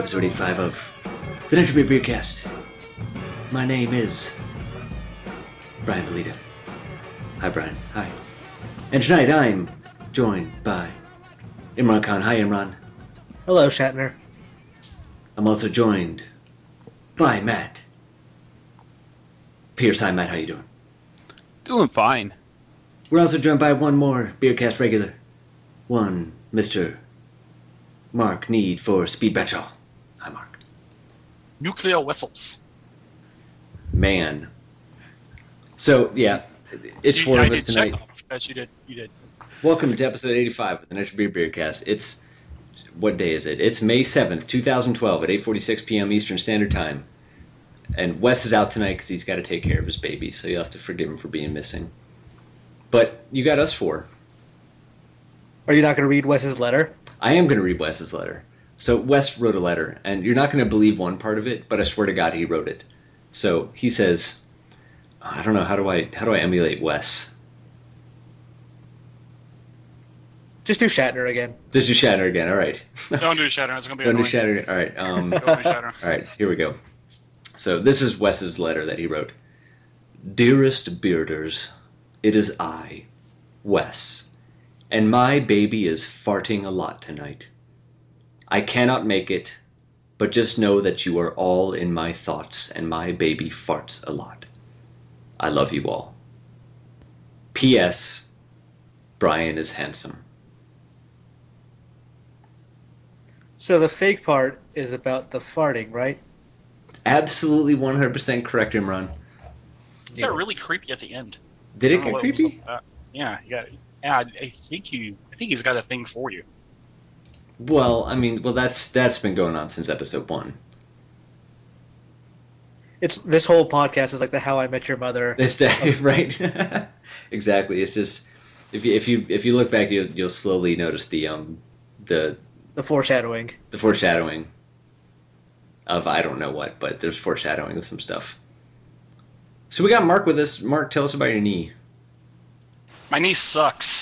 episode 85 of the Nitro Beer Beercast. My name is Brian Belita. Hi, Brian. Hi. And tonight I'm joined by Imran Khan. Hi, Imran. Hello, Shatner. I'm also joined by Matt Pierce. Hi, Matt. How you doing? Doing fine. We're also joined by one more Beercast regular. One Mr. Mark Need for Speed Bradshaw. Hi, Mark. Nuclear whistles. Man. So, yeah, it's four of us tonight. Yes, you did. Welcome to episode 85 of the Nitro Beer Beercast. It's, what day is it? It's May 7th, 2012 at 8:46 p.m. Eastern Standard Time. And Wes is out tonight because he's got to take care of his baby, so you'll have to forgive him for being missing. But you got us four. Are you not going to read Wes's letter? I am going to read Wes's letter. So Wes wrote a letter, and you're not going to believe one part of it, but I swear to God he wrote it. So he says, I don't know, how do I emulate Wes? Just do Shatner again. Just do Shatner again, all right. Don't do Shatter. It's going to be Don't do annoying. Shatner, all right. Don't do Shatter. All right, here we go. So this is Wes's letter that he wrote. Dearest Bearders, it is I, Wes, and my baby is farting a lot tonight. I cannot make it, but just know that you are all in my thoughts and my baby farts a lot. I love you all. P.S. Brian is handsome. So the fake part is about the farting, right? Absolutely 100% correct, Imran. It got really creepy at the end. Did I it don't know get what was creepy? up with that. Yeah, I think he's got a thing for you. Well, that's been going on since episode 1. It's this whole podcast is like the How I Met Your Mother. It's that, right? Exactly. It's just if you look back, you'll slowly notice the foreshadowing. The foreshadowing of I don't know what, but there's foreshadowing of some stuff. So we got Mark with us. Mark, tell us about your knee. My knee sucks.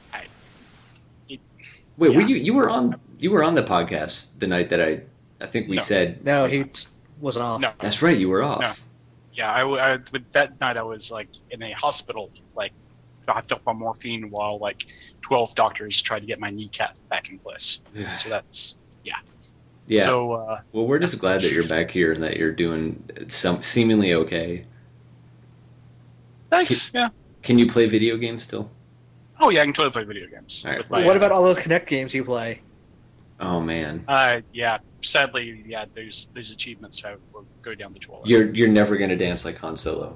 Wait, yeah. you were on the podcast the night that I think we No. said. No, he wasn't off. No. That's right, you were off. No. Yeah, but that night I was like in a hospital, like hopped up on morphine while like 12 doctors tried to get my kneecap back in place. So that's Yeah. So Well, we're just glad that you're back here and that you're doing seemingly okay. thanks. Yeah. Can you play video games still? Oh yeah, I can totally play video games. All right. with my, What about all those Kinect games you play? Oh man. Yeah. Sadly, yeah. There's achievements to go down the toilet. You're never gonna dance like Han Solo.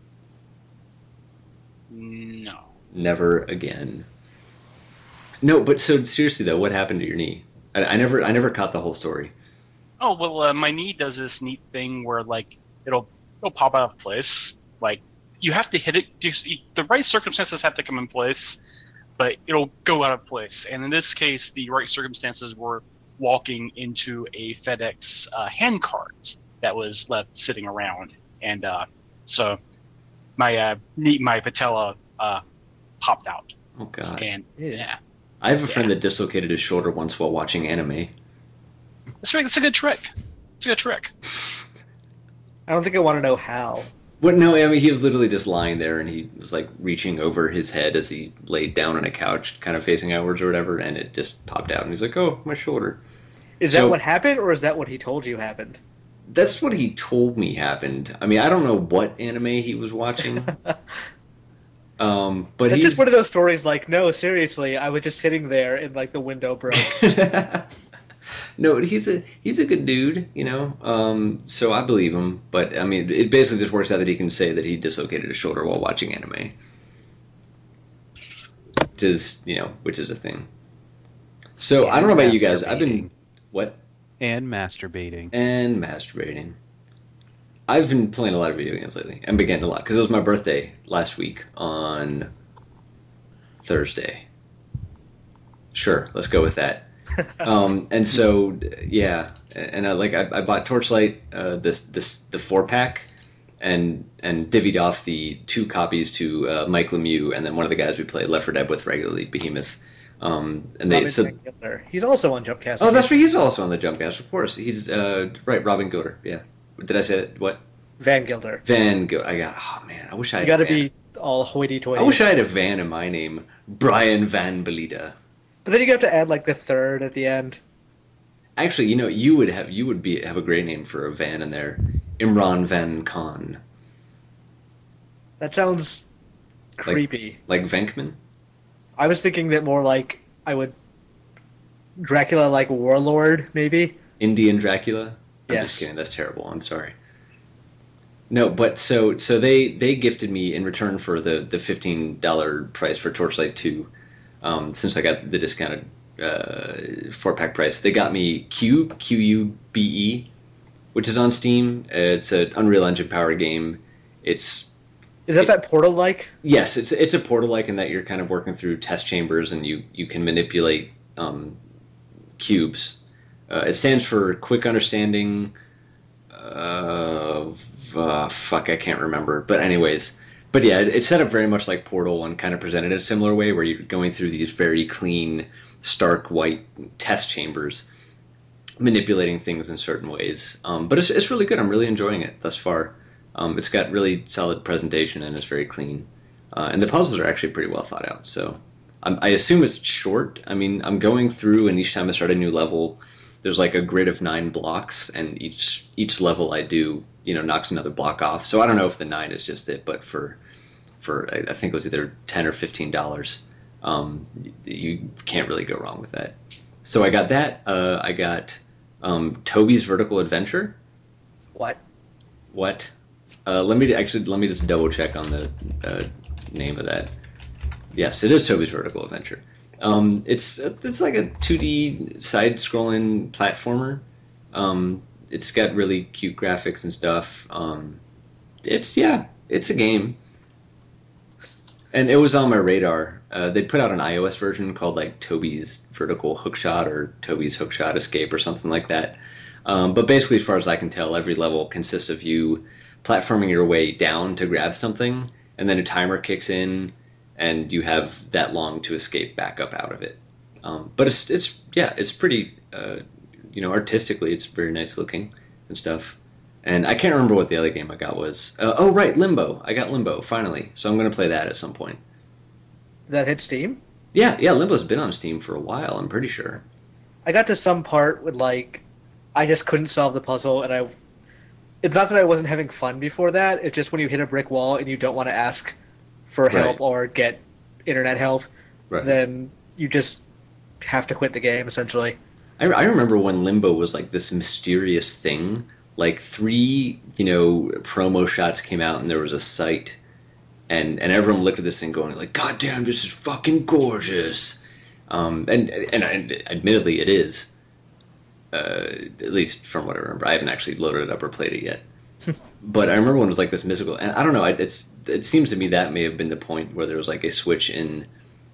No. Never again. No, but so seriously though, what happened to your knee? I never caught the whole story. Oh well, my knee does this neat thing where like it'll pop out of place. Like you have to hit it. The right circumstances have to come in place, but it'll go out of place. And in this case, the right circumstances were walking into a FedEx hand cart that was left sitting around, and so my patella popped out. Oh god. And yeah. I have a friend that dislocated his shoulder once while watching anime. That's right. That's a good trick. It's a good trick. I don't think I want to know how. But no, I mean he was literally just lying there and he was like reaching over his head as he laid down on a couch, kind of facing outwards or whatever, and it just popped out and he's like, "Oh, my shoulder." Is that what happened, or is that what he told you happened? That's what he told me happened. I mean, I don't know what anime he was watching. But It's he's just one of those stories like, no, seriously, I was just sitting there and like the window broke. No, he's a good dude, you know. So I believe him. But I mean, it basically just works out that he can say that he dislocated his shoulder while watching anime, which is a thing. So I don't know about you guys. I've been what? And masturbating. I've been playing a lot of video games lately. I've been getting a lot because it was my birthday last week on Thursday. Sure, let's go with that. And so yeah, and I bought Torchlight, the 4-pack, and divvied off the 2 copies to Mike Lemieux and then one of the guys we play Left 4 Dead with regularly, Behemoth. And they Robin so Van Gilder. He's also on Jumpcast. oh, that's right. He's also on the Jumpcast, of course. He's right, Robin Gilder. Yeah. Did I say that? What? Van Gilder. Van Gilder. I got. Oh man, I wish I You had. got to a van. be all hoity-toity. I wish I had a van in my name, Brian Van Belita. But then you have to add like the third at the end. Actually, you would have a great name for a van in there, Imran Van Khan, That sounds creepy. like Venkman. I was thinking that more like I would Dracula like warlord maybe. Indian Dracula? I'm Yes. just kidding. That's terrible. I'm sorry. No, but so they gifted me in return for the $15 price for Torchlight 2. Since I got the discounted 4-pack price, they got me Cube, Qube, which is on Steam. It's an Unreal Engine powered game. Is that Portal like? Yes, it's a Portal-like in that you're kind of working through test chambers and you can manipulate cubes. It stands for Quick Understanding. Fuck, I can't remember. But anyways, yeah, it's set up very much like Portal and kind of presented in a similar way, where you're going through these very clean, stark white test chambers, manipulating things in certain ways. But it's really good. I'm really enjoying it thus far. It's got really solid presentation and it's very clean. And the puzzles are actually pretty well thought out. So I assume it's short. I mean, I'm going through, and each time I start a new level, there's like a grid of 9 blocks, and each level I do, knocks another block off. So I don't know if the 9 is just it, but for I think it was either $10 or $15, you can't really go wrong with that. So I got that. I got Toby's Vertical Adventure. What? Let me just double check on the name of that. Yes, it is Toby's Vertical Adventure. It's like a 2D side-scrolling platformer. It's got really cute graphics and stuff. It's a game, and it was on my radar. They put out an iOS version called like Toby's Vertical Hookshot or Toby's Hookshot Escape or something like that. But basically, as far as I can tell, every level consists of you platforming your way down to grab something, and then a timer kicks in, and you have that long to escape back up out of it. But it's pretty, artistically, it's very nice looking and stuff. And I can't remember what the other game I got was. Right, Limbo. I got Limbo, finally. So I'm going to play that at some point. That hit Steam? Yeah, Limbo's been on Steam for a while, I'm pretty sure. I got to some part with I just couldn't solve the puzzle, and it's not that I wasn't having fun before that, it's just when you hit a brick wall and you don't want to ask for help or get internet help, then you just have to quit the game, essentially. I remember when Limbo was like this mysterious thing. Like 3, promo shots came out and there was a site, and everyone looked at this thing going like, "God damn, this is fucking gorgeous." And admittedly, it is. At least from what I remember, I haven't actually loaded it up or played it yet. But I remember when it was like this mystical, and I don't know. It seems to me that may have been the point where there was like a switch in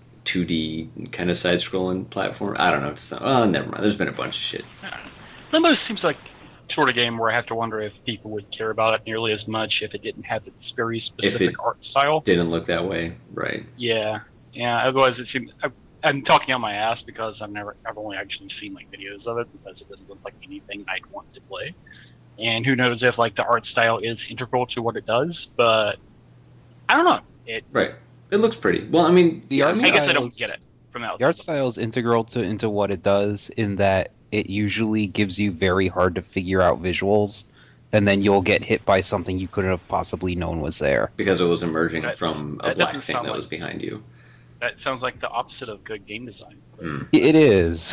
2D kind of side-scrolling platform. I don't know. Never mind. There's been a bunch of shit. Limbo seems like sort of game where I have to wonder if people would care about it nearly as much if it didn't have its very specific art style. Didn't look that way, right? Yeah. Otherwise, it seems I'm talking on my ass because I've only actually seen like videos of it because it doesn't look like anything I'd want to play. And who knows if like the art style is integral to what it does, but I don't know. It looks pretty. Well, I mean, I guess I don't get it from the outside. The art style is integral into what it does in that it usually gives you very hard to figure out visuals, and then you'll get hit by something you couldn't have possibly known was there. Because it was emerging from a black thing that was behind you. That sounds like the opposite of good game design. It is.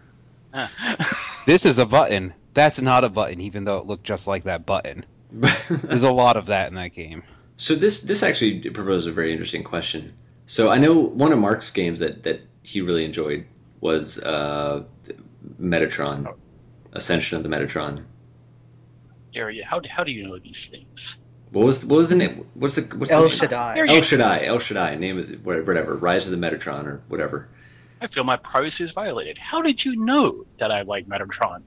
This is a button. That's not a button, even though it looked just like that button. There's a lot of that in that game. So this actually proposes a very interesting question. So I know one of Mark's games that he really enjoyed was Metatron, Ascension of the Metatron. Gary, how do you know these things? What was the name? What's El the Shaddai. El Shaddai. Name it whatever. Rise of the Metatron or whatever. I feel my privacy is violated. How did you know that I like Metatron?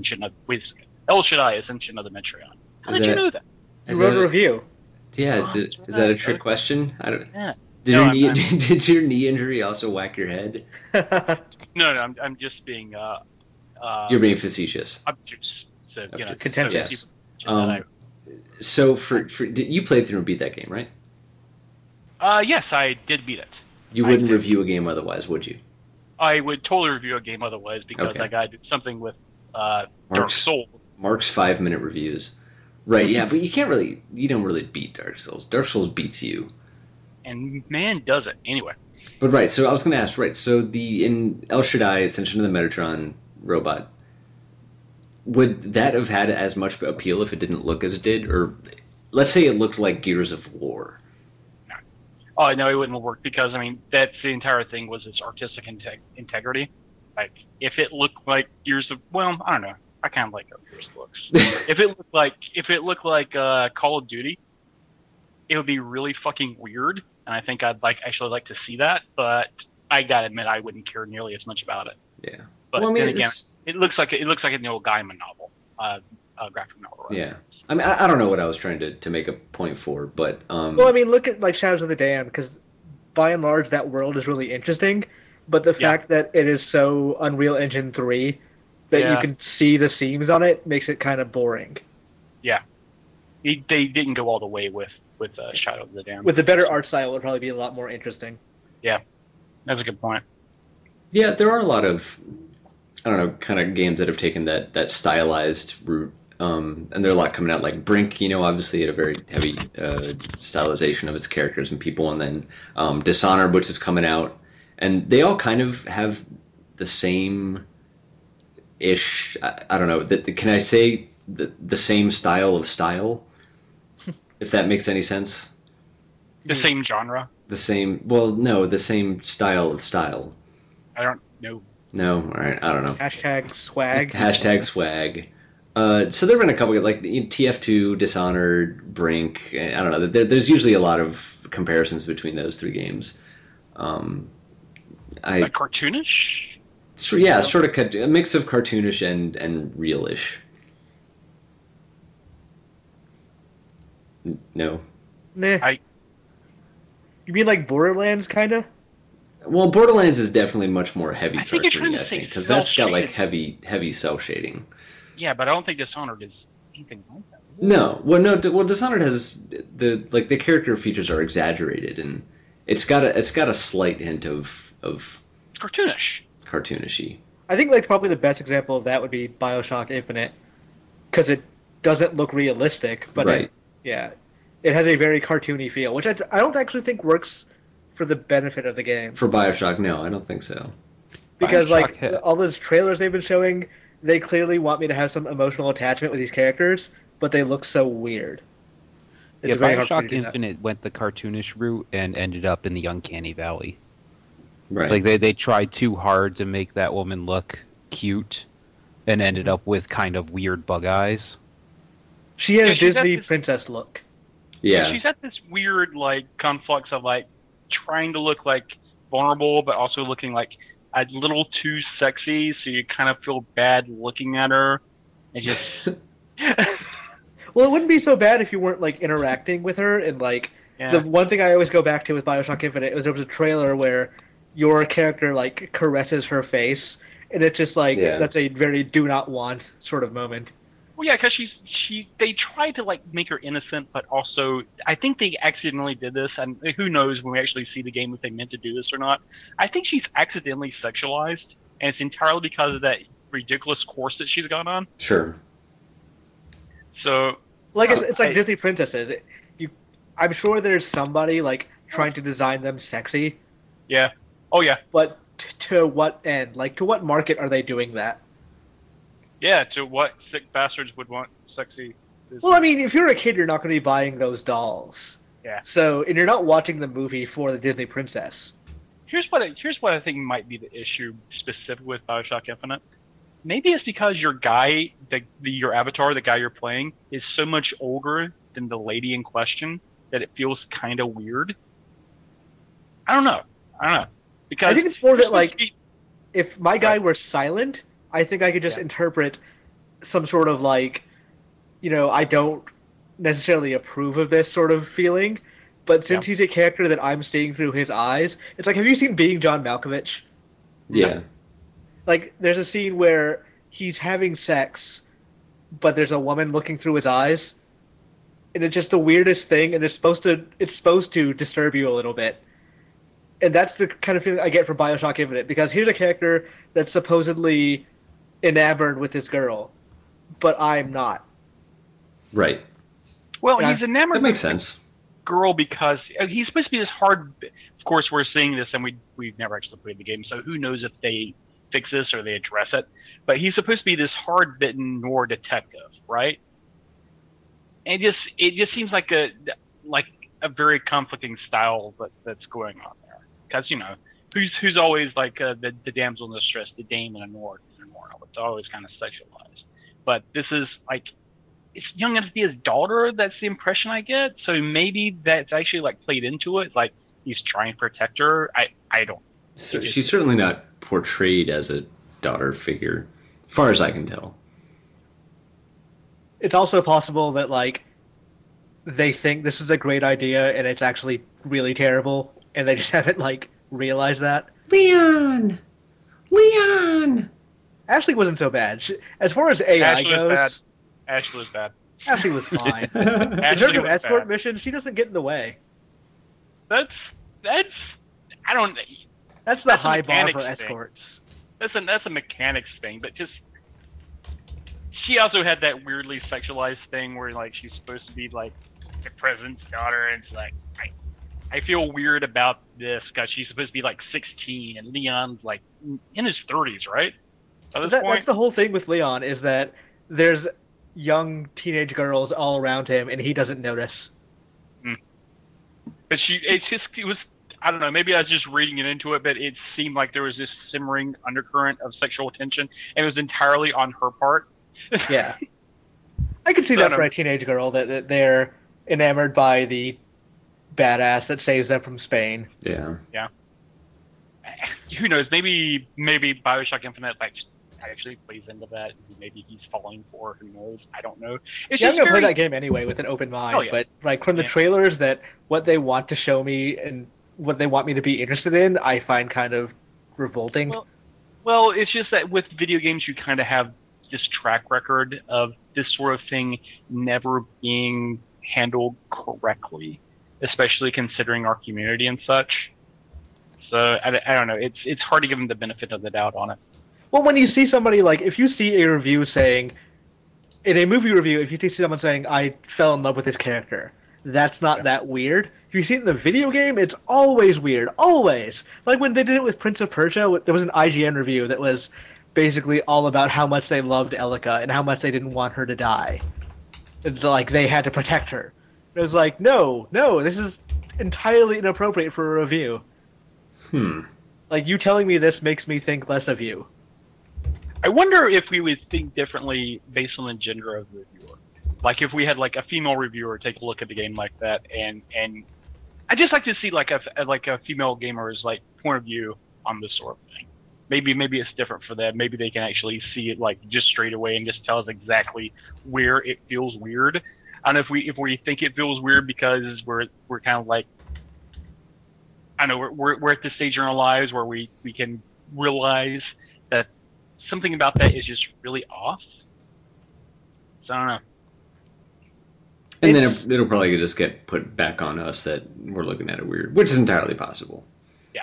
El Shaddai, Ascension of the Metatron. How did you know that? You wrote a review. Yeah, is that a trick question? I don't. Yeah. Did No, your I'm- knee I'm- did your knee injury also whack your head? No, I'm just being You're being facetious. obtuse. So Obtuse. Contentious. Yes. that I- So you played through and beat that game, right? yes, I did beat it. You I wouldn't did. review a game otherwise, would you? I would totally review a game otherwise because Okay. I got to do something with Dark Mark's- Souls. Mark's 5-minute reviews. Right, yeah, but you don't really beat Dark Souls. Dark Souls beats you. And man, does it. Anyway. But right, so I was going to ask, right, so in El Shaddai, Ascension of the Metatron robot, would that have had as much appeal if it didn't look as it did? Or let's say it looked like Gears of War. Oh, no, it wouldn't work because, I mean, that's the entire thing was its artistic integrity. Like, if it looked like Gears of... Well, I don't know. I kind of like how Gears looks. if it looked like Call of Duty, it would be really fucking weird, and I think I'd actually like to see that, but I gotta admit I wouldn't care nearly as much about it. Yeah. But Well, I mean, then again, it's- it looks like an old Gaiman novel, graphic novel. Right? Yeah. I mean, I don't know what I was trying to make a point for, but... Well, I mean, look at like Shadows of the Damned, because by and large that world is really interesting, but the fact that it is so Unreal Engine 3 that you can see the seams on it makes it kind of boring. Yeah, they didn't go all the way with Shadow of the Damned. With a better art style, it would probably be a lot more interesting. Yeah, that's a good point. Yeah, there are a lot of, I don't know, kind of games that have taken that stylized route. And there are a lot coming out, like Brink, obviously had a very heavy stylization of its characters and people, and then Dishonored, which is coming out, and they all kind of have the same ish. I don't know. Can I say the same style of style? If that makes any sense. The same genre. The same. Well, no, the same style of style. I don't know. No, all right. I don't know. Hashtag swag. Hashtag swag. So there have been a couple, like TF2, Dishonored, Brink. I don't know. There's usually a lot of comparisons between those three games. Like cartoonish? Yeah, sort of a mix of cartoonish and realish. No. Nah. You mean like Borderlands, kind of? Well, Borderlands is definitely much more heavy I think you're trying cartoony, to I say think, because that's got like cel-shaded. heavy cell shading. Yeah, but I don't think Dishonored is anything like that. No, well, Dishonored has the character features are exaggerated, and it's got a slight hint of It's cartoonish. cartoonishy. I think like probably the best example of that would be BioShock Infinite, because it doesn't look realistic, but Right. it has a very cartoony feel, which I don't actually think works for the benefit of the game. For BioShock, no, I don't think so. Because like BioShock all those trailers they've been showing, they clearly want me to have some emotional attachment with these characters, but they look so weird. Yeah, very hard for me Bioshock to do that. Infinite went the cartoonish route and ended up in the Uncanny Valley. Right. Like they tried too hard to make that woman look cute, and ended up with kind of weird bug eyes. She has Yeah, she's got Disney this- princess look. yeah. She's at this weird like conflux of like trying to look like vulnerable, but also looking like a little too sexy, so you kind of feel bad looking at her. And just Well, it wouldn't be so bad if you weren't like interacting with her and like yeah. the one thing I always go back to with BioShock Infinite was there was a trailer where your character like caresses her face, and it's just like Yeah. that's a very do not want sort of moment. Well, yeah, because they tried to like make her innocent, but also I think they accidentally did this, and who knows when we actually see the game if they meant to do this or not. I think she's accidentally sexualized, and it's entirely because of that ridiculous course that she's gone on. Sure. So Like So it's like I- Disney princesses. I'm sure there's somebody like trying to design them sexy, yeah, oh yeah, but to what end? Like to what market are they doing that? yeah. To what sick bastards would want sexy? Well, I mean, if you're a kid, you're not going to be buying those dolls. Yeah. So, and you're not watching the movie for the Disney princess. Here's what I think might be the issue specific with Bioshock Infinite. Maybe it's because your guy, your avatar, the guy you're playing, is so much older than the lady in question that it feels kind of weird. I don't know. Because I think it's more you're that like supposed to be- if my guy Right. were silent, I think I could just Yeah. interpret some sort of like, I don't necessarily approve of this sort of feeling, but since he's a character that I'm seeing through his eyes, it's like, have you seen Being John Malkovich? Yeah. Like, there's a scene where he's having sex, but there's a woman looking through his eyes, and it's just the weirdest thing, and it's supposed to disturb you a little bit. And that's the kind of feeling I get from Bioshock Infinite, because here's a character that's supposedly enamored with this girl, but I'm not. Right. Well, he's enamored That makes with sense. the girl because he's supposed to be this hard. Of course, we're seeing this, and we've never actually played the game, so who knows if they fix this or they address it. But he's supposed to be this hard-bitten noir detective, right? And it just seems like a very conflicting style that's going on there. Because who's always like the damsel in distress, the dame in a noir. It's always kind of sexualized. But this is like, it's young enough to be his daughter. That's the impression I get. So maybe that's actually like played into it. Like he's trying to protect her. I don't. So she's certainly not portrayed as a daughter figure, as far as I can tell. It's also possible that, like, they think this is a great idea and it's actually really terrible, and they just haven't, like, realized that. Leon! Ashley wasn't so bad. As far as AI goes... Ashley was bad. Ashley was fine. In Ashley terms of was escort bad. missions, she doesn't get in the way. That's I don't. That's the That's a high bar mechanics for thing. escorts. That's a mechanics thing, but just she also had that weirdly sexualized thing where like she's supposed to be like the president's daughter, and it's like I feel weird about this because she's supposed to be like 16 and Leon's like in his 30s, right? At this point, That's the whole thing with Leon, is that there's young teenage girls all around him and he doesn't notice. but it was. I don't know, maybe I was just reading it into it, but it seemed like there was this simmering undercurrent of sexual tension, and it was entirely on her part. Yeah. I could see that for a teenage girl, that they're enamored by the badass that saves them from Spain. Yeah. Yeah. Who knows? Maybe Bioshock Infinite actually plays into that. Maybe he's falling for her. Who knows? I don't know. It's I'm just gonna play that game anyway with an open mind. Oh, yeah. But like from the trailers, that what they want to show me and what they want me to be interested in, I find kind of revolting. Well, it's just that with video games, you kind of have this track record of this sort of thing never being handled correctly, especially considering our community and such. So I don't know. It's hard to give them the benefit of the doubt on it. Well, when you see somebody, like, if you see a review saying, in a movie review, if you see someone saying, I fell in love with this character, that's not that weird. If you see it in the video game, it's always weird. Always. Like when they did it with Prince of Persia, there was an IGN review that was basically all about how much they loved Elika and how much they didn't want her to die. It's like they had to protect her. It was like, no, this is entirely inappropriate for a review. Like, you telling me this makes me think less of you. I wonder if we would think differently based on the gender of the reviewer. Like if we had like a female reviewer take a look at the game like that, and I'd just like to see like a female gamer's like point of view on this sort of thing. Maybe it's different for them. Maybe they can actually see it like just straight away and just tell us exactly where it feels weird. I don't know if we think it feels weird because we're kind of like, I don't know, we're at this stage in our lives where we can realize that something about that is just really off. So I don't know. And then it'll probably just get put back on us that we're looking at it weird, which is entirely possible. Yeah.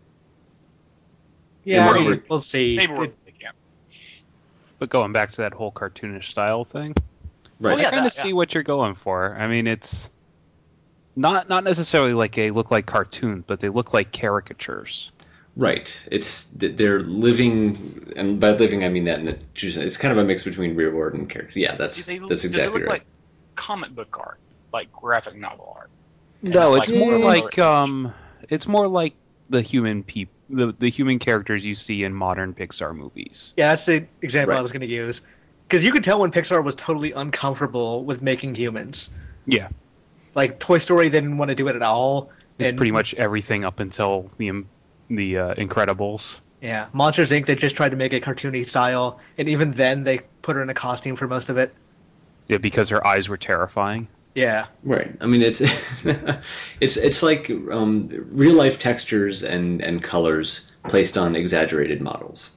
Yeah, I mean, we'll see. Maybe they can't. But going back to that whole cartoonish style thing, Right. I kind of see what you're going for. I mean, it's not necessarily like they look like cartoons, but they look like caricatures. Right. They're living, and by living I mean that it's kind of a mix between real art and character. Yeah, that's exactly Does it look right. like comic book art, like graphic novel art? No, it's like more real like the human the human characters you see in modern Pixar movies. Yeah, that's the example Right. I was going to use. Because you could tell when Pixar was totally uncomfortable with making humans. Yeah, Like, Toy Story didn't want to do it at all. it's and, pretty much everything up until the Incredibles. Yeah, Monsters, Inc., they just tried to make a cartoony style, and even then they put her in a costume for most of it. Yeah, because her eyes were terrifying. Yeah. Right. I mean, it's it's like real life textures and colors placed on exaggerated models.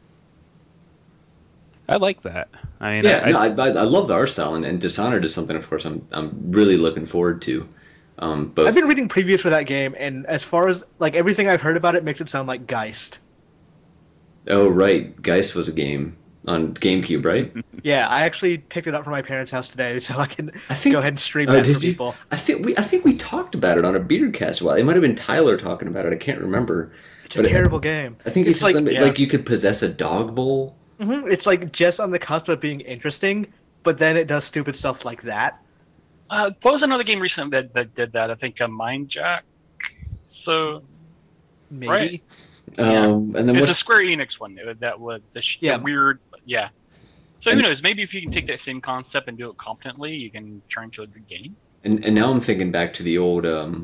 I like that. I mean, Yeah, no, I love the art style, and Dishonored is something, of course, I'm really looking forward to. I've been Both. reading previews for that game, and as far as like everything I've heard about it makes it sound like Geist. Oh, right, Geist was a game on GameCube, right? Yeah, I actually picked it up from my parents' house today, so I can I think. go ahead and stream Oh, that for did you? people. I think we talked about it on a Beardcast. Well, it might have been Tyler talking about it. I can't remember. It's a terrible game. I think he It's said something yeah. like you could possess a dog bowl. it's like just on the cusp of being interesting, but then it does stupid stuff like that. What was another game recently that did that? I think Mind Jack. So Maybe. Right. And then it's what's a Square Enix one that was Yeah. the weird. Yeah. So And- who knows? Maybe if you can take that same concept and do it competently, you can turn into a good game. and now I'm thinking back to the old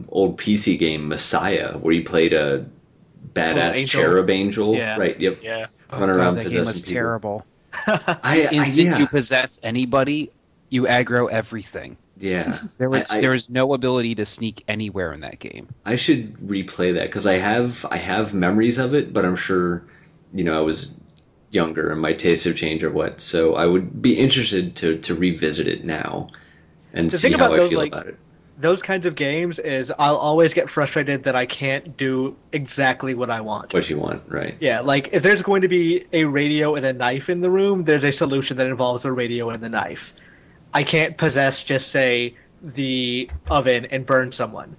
PC game Messiah, where you played a badass Angel. cherub angel. Yeah. Right. Yep. Yeah. Running God, around that game possessing was people. terrible. I Instant yeah. you possess anybody, you aggro everything. Yeah. There was no ability to sneak anywhere in that game. I should replay that because I have memories of it, but I'm sure, I was younger and my tastes have changed or what. So I would be interested to revisit it now and The see thing how about I those, feel like, about it. Those kinds of games is I'll always get frustrated that I can't do exactly what I want. What you want, right? Yeah, like if there's going to be a radio and a knife in the room, there's a solution that involves the radio and the knife. I can't possess, just say, the oven and burn someone.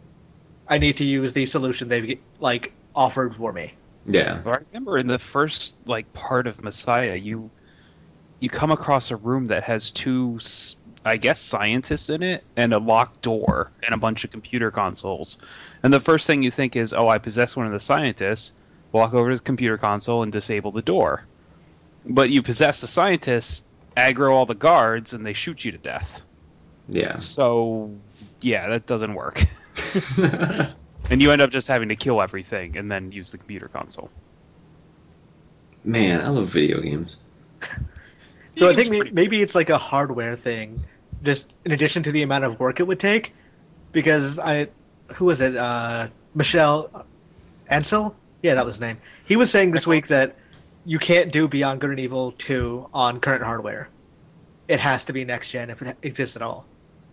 I need to use the solution they've like offered for me. Yeah. I remember in the first part of Messiah, you come across a room that has two, I guess, scientists in it, and a locked door, and a bunch of computer consoles. And the first thing you think is, oh, I possess one of the scientists, walk over to the computer console and disable the door. But you possess the scientists, aggro all the guards, and they shoot you to death. Yeah. So, yeah, that doesn't work. And you end up just having to kill everything and then use the computer console. Man, I love video games. So I think maybe it's like a hardware thing, just in addition to the amount of work it would take, because who was it? Michelle Ansel? Yeah, that was his name. He was saying this week that you can't do Beyond Good and Evil 2 on current hardware. It has to be next gen if it exists at all.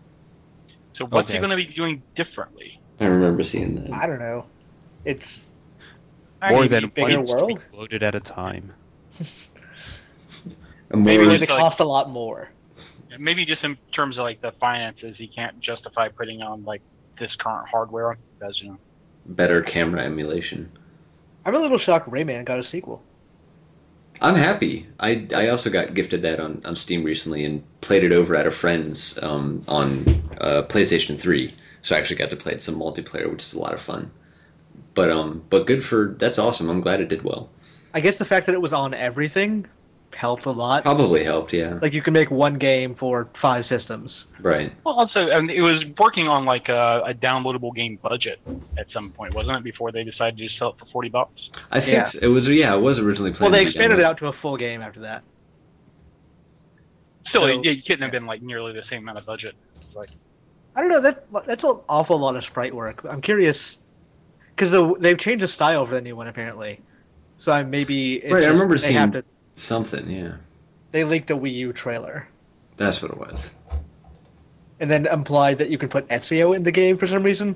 So what's Okay. he going to be doing differently? I remember seeing that. I don't know. It's More maybe than bigger one world. stream loaded at a time. Maybe Maybe just they like- cost a lot more. Maybe just in terms of the finances, he can't justify putting on this current hardware because Better camera emulation. I'm a little shocked Rayman got a sequel. I'm happy. I also got gifted that on Steam recently and played it over at a friend's on PlayStation 3. So I actually got to play some multiplayer, which is a lot of fun. But good for that's awesome. I'm glad it did well. I guess the fact that it was on everything helped a lot. Probably helped, yeah. Like you can make one game for 5 systems. Right. Well, also, it was working on a downloadable game budget at some point, wasn't it? Before they decided to just sell it for $40. I think Yeah. so. It was originally Well, planned. they to be expanded it downloaded. out to a full game after that. Still, So- it couldn't have been nearly the same amount of budget. It's like, I don't know. That's an awful lot of sprite work. I'm curious because they've changed the style for the new one apparently. So maybe it's Right, I just remember they have seeing to. something, yeah. They leaked a Wii U trailer That's what it was. and then implied that you can put Ezio in the game for some reason.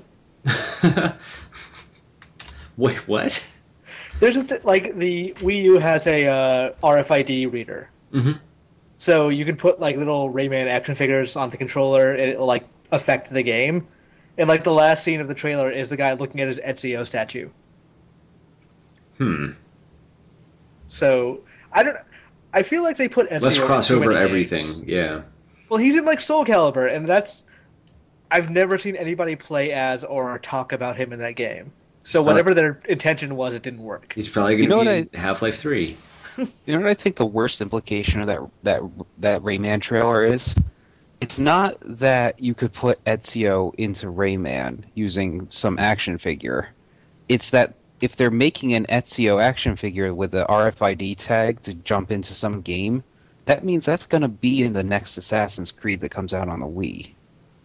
Wait, what? There's like the Wii U has a RFID reader, Mm-hmm. so you can put little Rayman action figures on the controller and it'll affect the game. And the last scene of the trailer is the guy looking at his Ezio statue. Hmm. So I feel like they put Ezio Let's in cross too over many everything. games. Yeah. Well, he's in Soul Calibur, and I've never seen anybody play as or talk about him in that game. So whatever their intention was, it didn't work. He's probably going You know to what be Half-Life 3. You know what I think the worst implication of that Rayman trailer is? It's not that you could put Ezio into Rayman using some action figure. It's that if they're making an Ezio action figure with the RFID tag to jump into some game, that means that's going to be in the next Assassin's Creed that comes out on the Wii.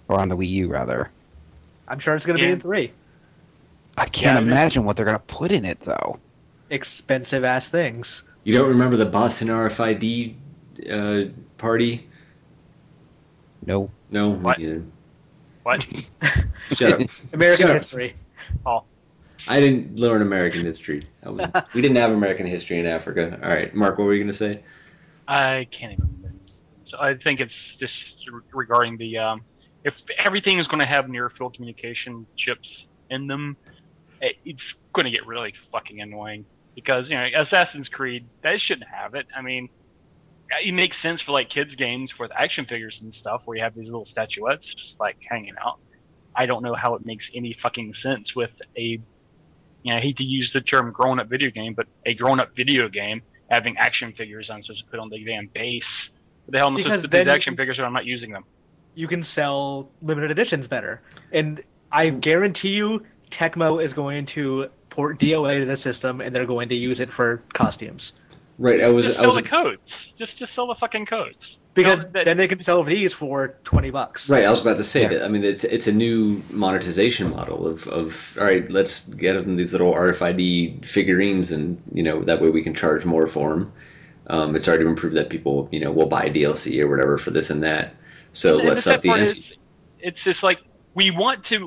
or on the Wii U rather. I'm sure it's going to be Yeah. in 3. I can't Yeah, imagine what they're gonna put in it though. Expensive ass things. You don't remember the Boston RFID party? No. No? What? Yeah. What? Shut up. American Shut up. history. I didn't learn American history. We didn't have American history in Africa. All right, Mark, what were you going to say? I can't even remember. So I think it's just regarding the if everything is going to have near field communication chips in them, it's going to get really fucking annoying because Assassin's Creed that shouldn't have it. I mean, it makes sense for like kids games with action figures and stuff where you have these little statuettes just like hanging out. I don't know how it makes any fucking sense with a I hate to use the term grown-up video game, but a grown-up video game having action figures I'm supposed to put on the damn base. What the hell am I supposed to put these action figures when I'm not using them? You can sell limited editions better. And I guarantee you Tecmo is going to port DOA to the system and they're going to use it for costumes. Right, Just sell the codes. Just sell the fucking codes. Because then they can sell these for $20. Right, I was about to say that. I mean, it's a new monetization model of all right, let's get them these little RFID figurines, and that way we can charge more for them. It's already been proved that people will buy DLC or whatever for this and that. So And let's the up the sad part ante. is, it's just like we want to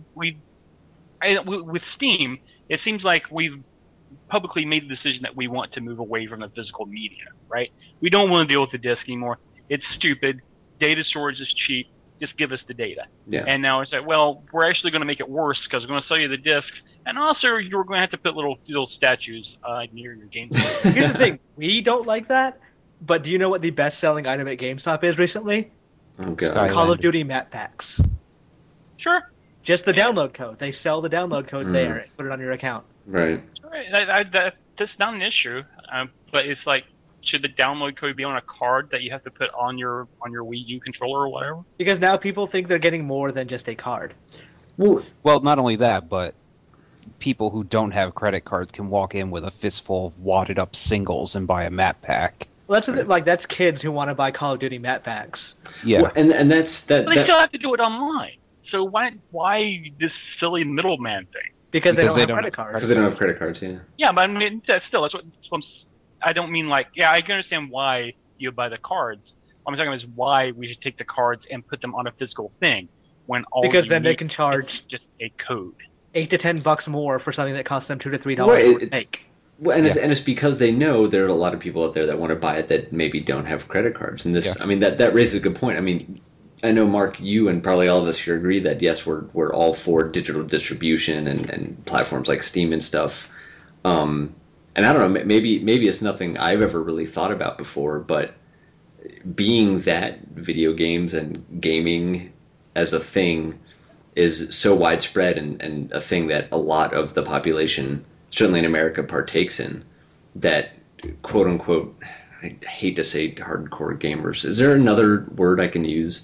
with Steam. It seems like we've publicly made the decision that we want to move away from the physical media. Right? We don't want to deal with the disc anymore. It's stupid. Data storage is cheap. Just give us the data. Yeah. And now it's like, well, we're actually going to make it worse because we're going to sell you the discs, and also you're going to have to put little statues near your game. Here's the thing. We don't like that, but do you know what the best-selling item at GameStop is recently? Oh god. Sky- Call of Duty map packs. Sure. Just the download code. They sell the download code there and put it on your account. Right. That's not an issue, but it's like, should the download code be on a card that you have to put on your Wii U controller or whatever? Because now people think they're getting more than just a card. Well, not only that, but people who don't have credit cards can walk in with a fistful of wadded up singles and buy a map pack. Well, that's kids who want to buy Call of Duty map packs. Yeah. Well, and that's that. But they still have to do it online. So why this silly middleman thing? Because they Because don't they have don't credit have cards. because they don't have credit cards. Yeah. Yeah, but I mean, that's what I don't mean like, yeah, I can understand why you buy the cards. What I'm talking about is why we should take the cards and put them on a physical thing when all Because you then they need can is charge just a code. $8 to $10 more for something that costs them $2 to $3 Right, to make. Well, and it's because they know there are a lot of people out there that want to buy it that maybe don't have credit cards. And this, I mean, that raises a good point. I mean, I know Mark, you and probably all of us here agree that yes, we're all for digital distribution and platforms like Steam and stuff. And I don't know, maybe it's nothing I've ever really thought about before, but being that video games and gaming as a thing is so widespread and a thing that a lot of the population, certainly in America, partakes in, that quote unquote, I hate to say hardcore gamers. Is there another word I can use?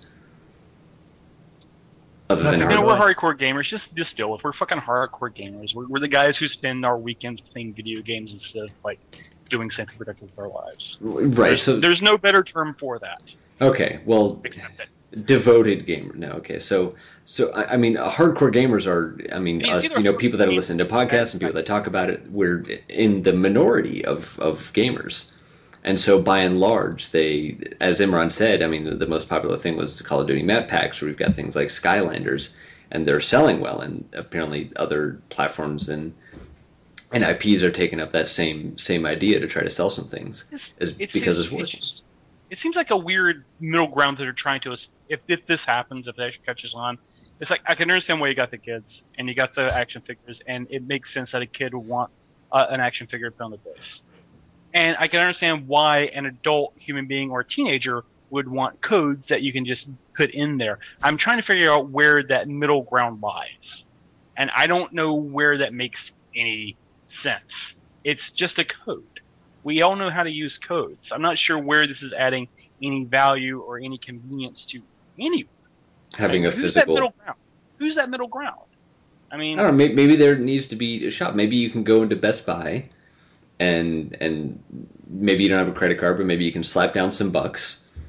Other than We're hardcore? hardcore gamers. Just deal with. We're fucking hardcore gamers. We're the guys who spend our weekends playing video games instead of like doing something productive with our lives. Right. So There's no better term for that. okay. Well, Except that devoted gamer. No. Okay. So I mean, hardcore gamers are. I mean, Yeah, us. these are People that listen to podcasts and people that talk about it. We're in the minority of gamers. And so, by and large, they, as Imran said, I mean, the most popular thing was the Call of Duty map packs, where we've got things like Skylanders, and they're selling well, and apparently other platforms and IPs are taking up that same idea to try to sell some things, because it's working. It seems like a weird middle ground that they're trying to. If this happens, if it actually catches on, it's like I can understand why you got the kids and you got the action figures, and it makes sense that a kid would want an action figure to put on the base. And I can understand why an adult human being or a teenager would want codes that you can just put in there. I'm trying to figure out where that middle ground lies. And I don't know where that makes any sense. It's just a code. We all know how to use codes. I'm not sure where this is adding any value or any convenience to anyone. Having a Who's physical. that middle ground? Who's that middle ground? I mean, I don't know. Maybe there needs to be a shop. Maybe you can go into Best Buy, and maybe you don't have a credit card, but maybe you can slap down some bucks. you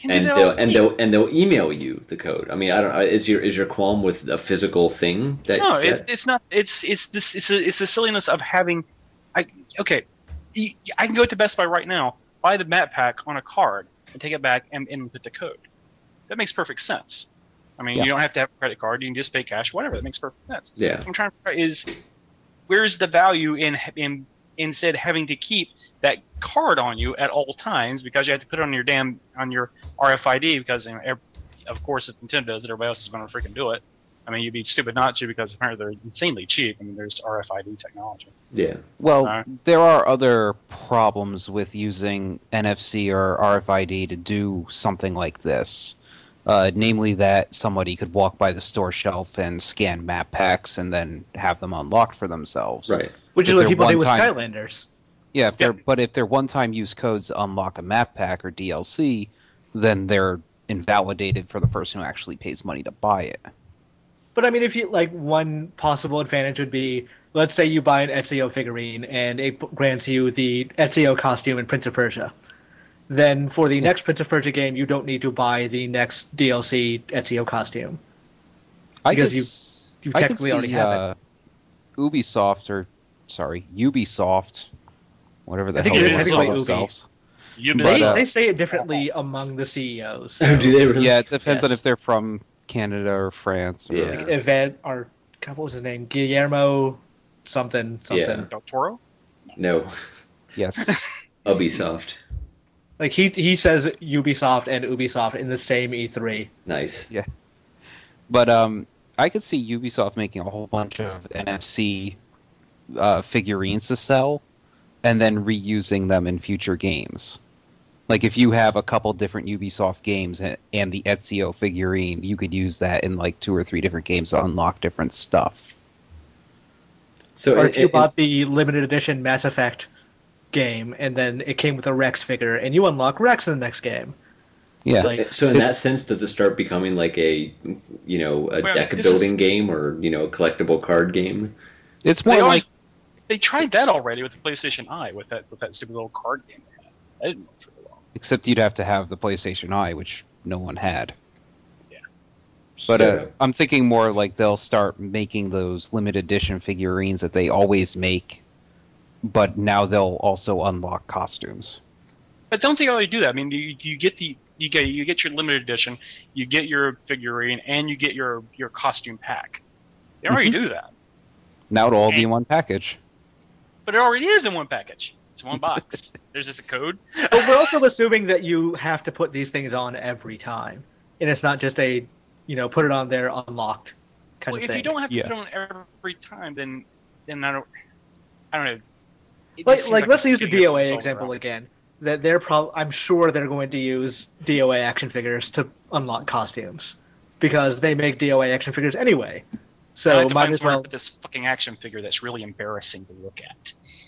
and they'll email you the code. I mean, I don't know. Is your qualm with a physical thing that? No, it's not. It's the silliness of having. I can go to Best Buy right now, buy the map pack on a card, and take it back and input the code. That makes perfect sense. I mean, you don't have to have a credit card. You can just pay cash, whatever. That makes perfect sense. Yeah. What I'm trying to figure out is where's the value in instead having to keep that card on you at all times because you have to put it on your RFID because of course if Nintendo does it, everybody else is going to freaking do it. I mean, you'd be stupid not to because apparently they're insanely cheap. I mean, there's RFID technology. Yeah. Well, there are other problems with using NFC or RFID to do something like this. Namely that somebody could walk by the store shelf and scan map packs and then have them unlocked for themselves. Right. Which is what people do with Skylanders. Yeah, if they're one-time use codes to unlock a map pack or DLC, then they're invalidated for the person who actually pays money to buy it. But I mean, if you one possible advantage would be, let's say you buy an Ezio figurine and it grants you the Ezio costume in Prince of Persia. Then for the next Prince of Persia game, you don't need to buy the next DLC Ezio costume. Because you technically already have it. Ubisoft, whatever the hell they call themselves. They say it differently among the CEOs. So. Do they really? Yeah, it depends on if they're from Canada or France. Or... Yeah. What was his name? Guillermo something. Yeah. Del Toro? No. Yes. Ubisoft. He says Ubisoft and Ubisoft in the same E3. Nice. Yeah. But I could see Ubisoft making a whole bunch of NFC figurines to sell, and then reusing them in future games. Like if you have a couple different Ubisoft games and the Ezio figurine, you could use that in 2 or 3 different games to unlock different stuff. So, or if you bought the limited edition Mass Effect game, and then it came with a Rex figure, and you unlock Rex in the next game. Yeah. So in that sense, does it start becoming like a deck building game or a collectible card game? It's more they tried that already with the PlayStation Eye with that stupid little card game they had. That didn't work very well. Except you'd have to have the PlayStation Eye, which no one had. Yeah. But I'm thinking more like they'll start making those limited edition figurines that they always make, but now they'll also unlock costumes. But don't they already do that? I mean, you get your limited edition, you get your figurine, and you get your costume pack. They already do that. Now it'll all be in one package. But it already is in one package. It's one box. There's just a code. But we're also assuming that you have to put these things on every time, and it's not just a, put it on there unlocked kind of thing. If you don't have to put it on every time, then I don't know. Let's use the DOA example again. That I'm sure they're going to use DOA action figures to unlock costumes because they make DOA action figures anyway. So might as well. This fucking action figure that's really embarrassing to look at.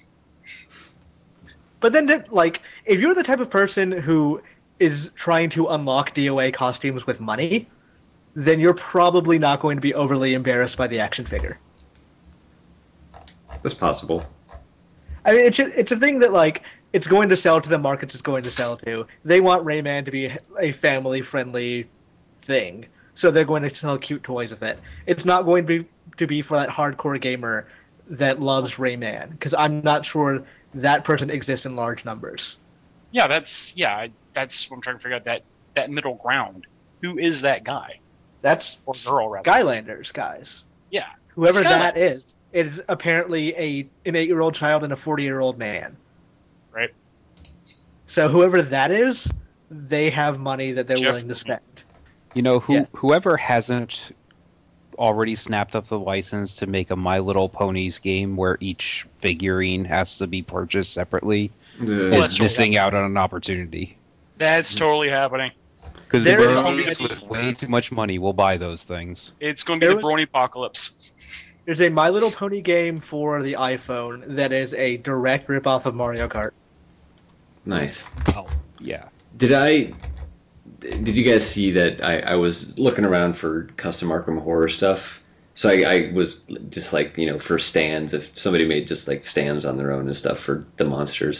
But then, if you're the type of person who is trying to unlock DOA costumes with money, then you're probably not going to be overly embarrassed by the action figure. That's possible. I mean, it's a thing that it's going to sell to the markets it's going to sell to. They want Rayman to be a family-friendly thing, so they're going to sell cute toys with it. It's not going to be for that hardcore gamer that loves Rayman, because I'm not sure that person exists in large numbers. Yeah, that's what I'm trying to figure out, that middle ground. Who is that guy? That's or girl, rather. Skylanders, guys. Yeah. Whoever that is apparently an 8-year-old child and a 40-year-old man. Right. So whoever that is, they have money that they're willing to spend. Whoever hasn't already snapped up the license to make a My Little Ponies game where each figurine has to be purchased separately is missing out on an opportunity. That's totally happening. Because bronies with way too much money will buy those things. It's going to be the brony apocalypse. There's a My Little Pony game for the iPhone that is a direct ripoff of Mario Kart. Nice. Oh, yeah. Did you guys see that I was looking around for custom Arkham Horror stuff? So I was just for stands, if somebody made just stands on their own and stuff for the monsters.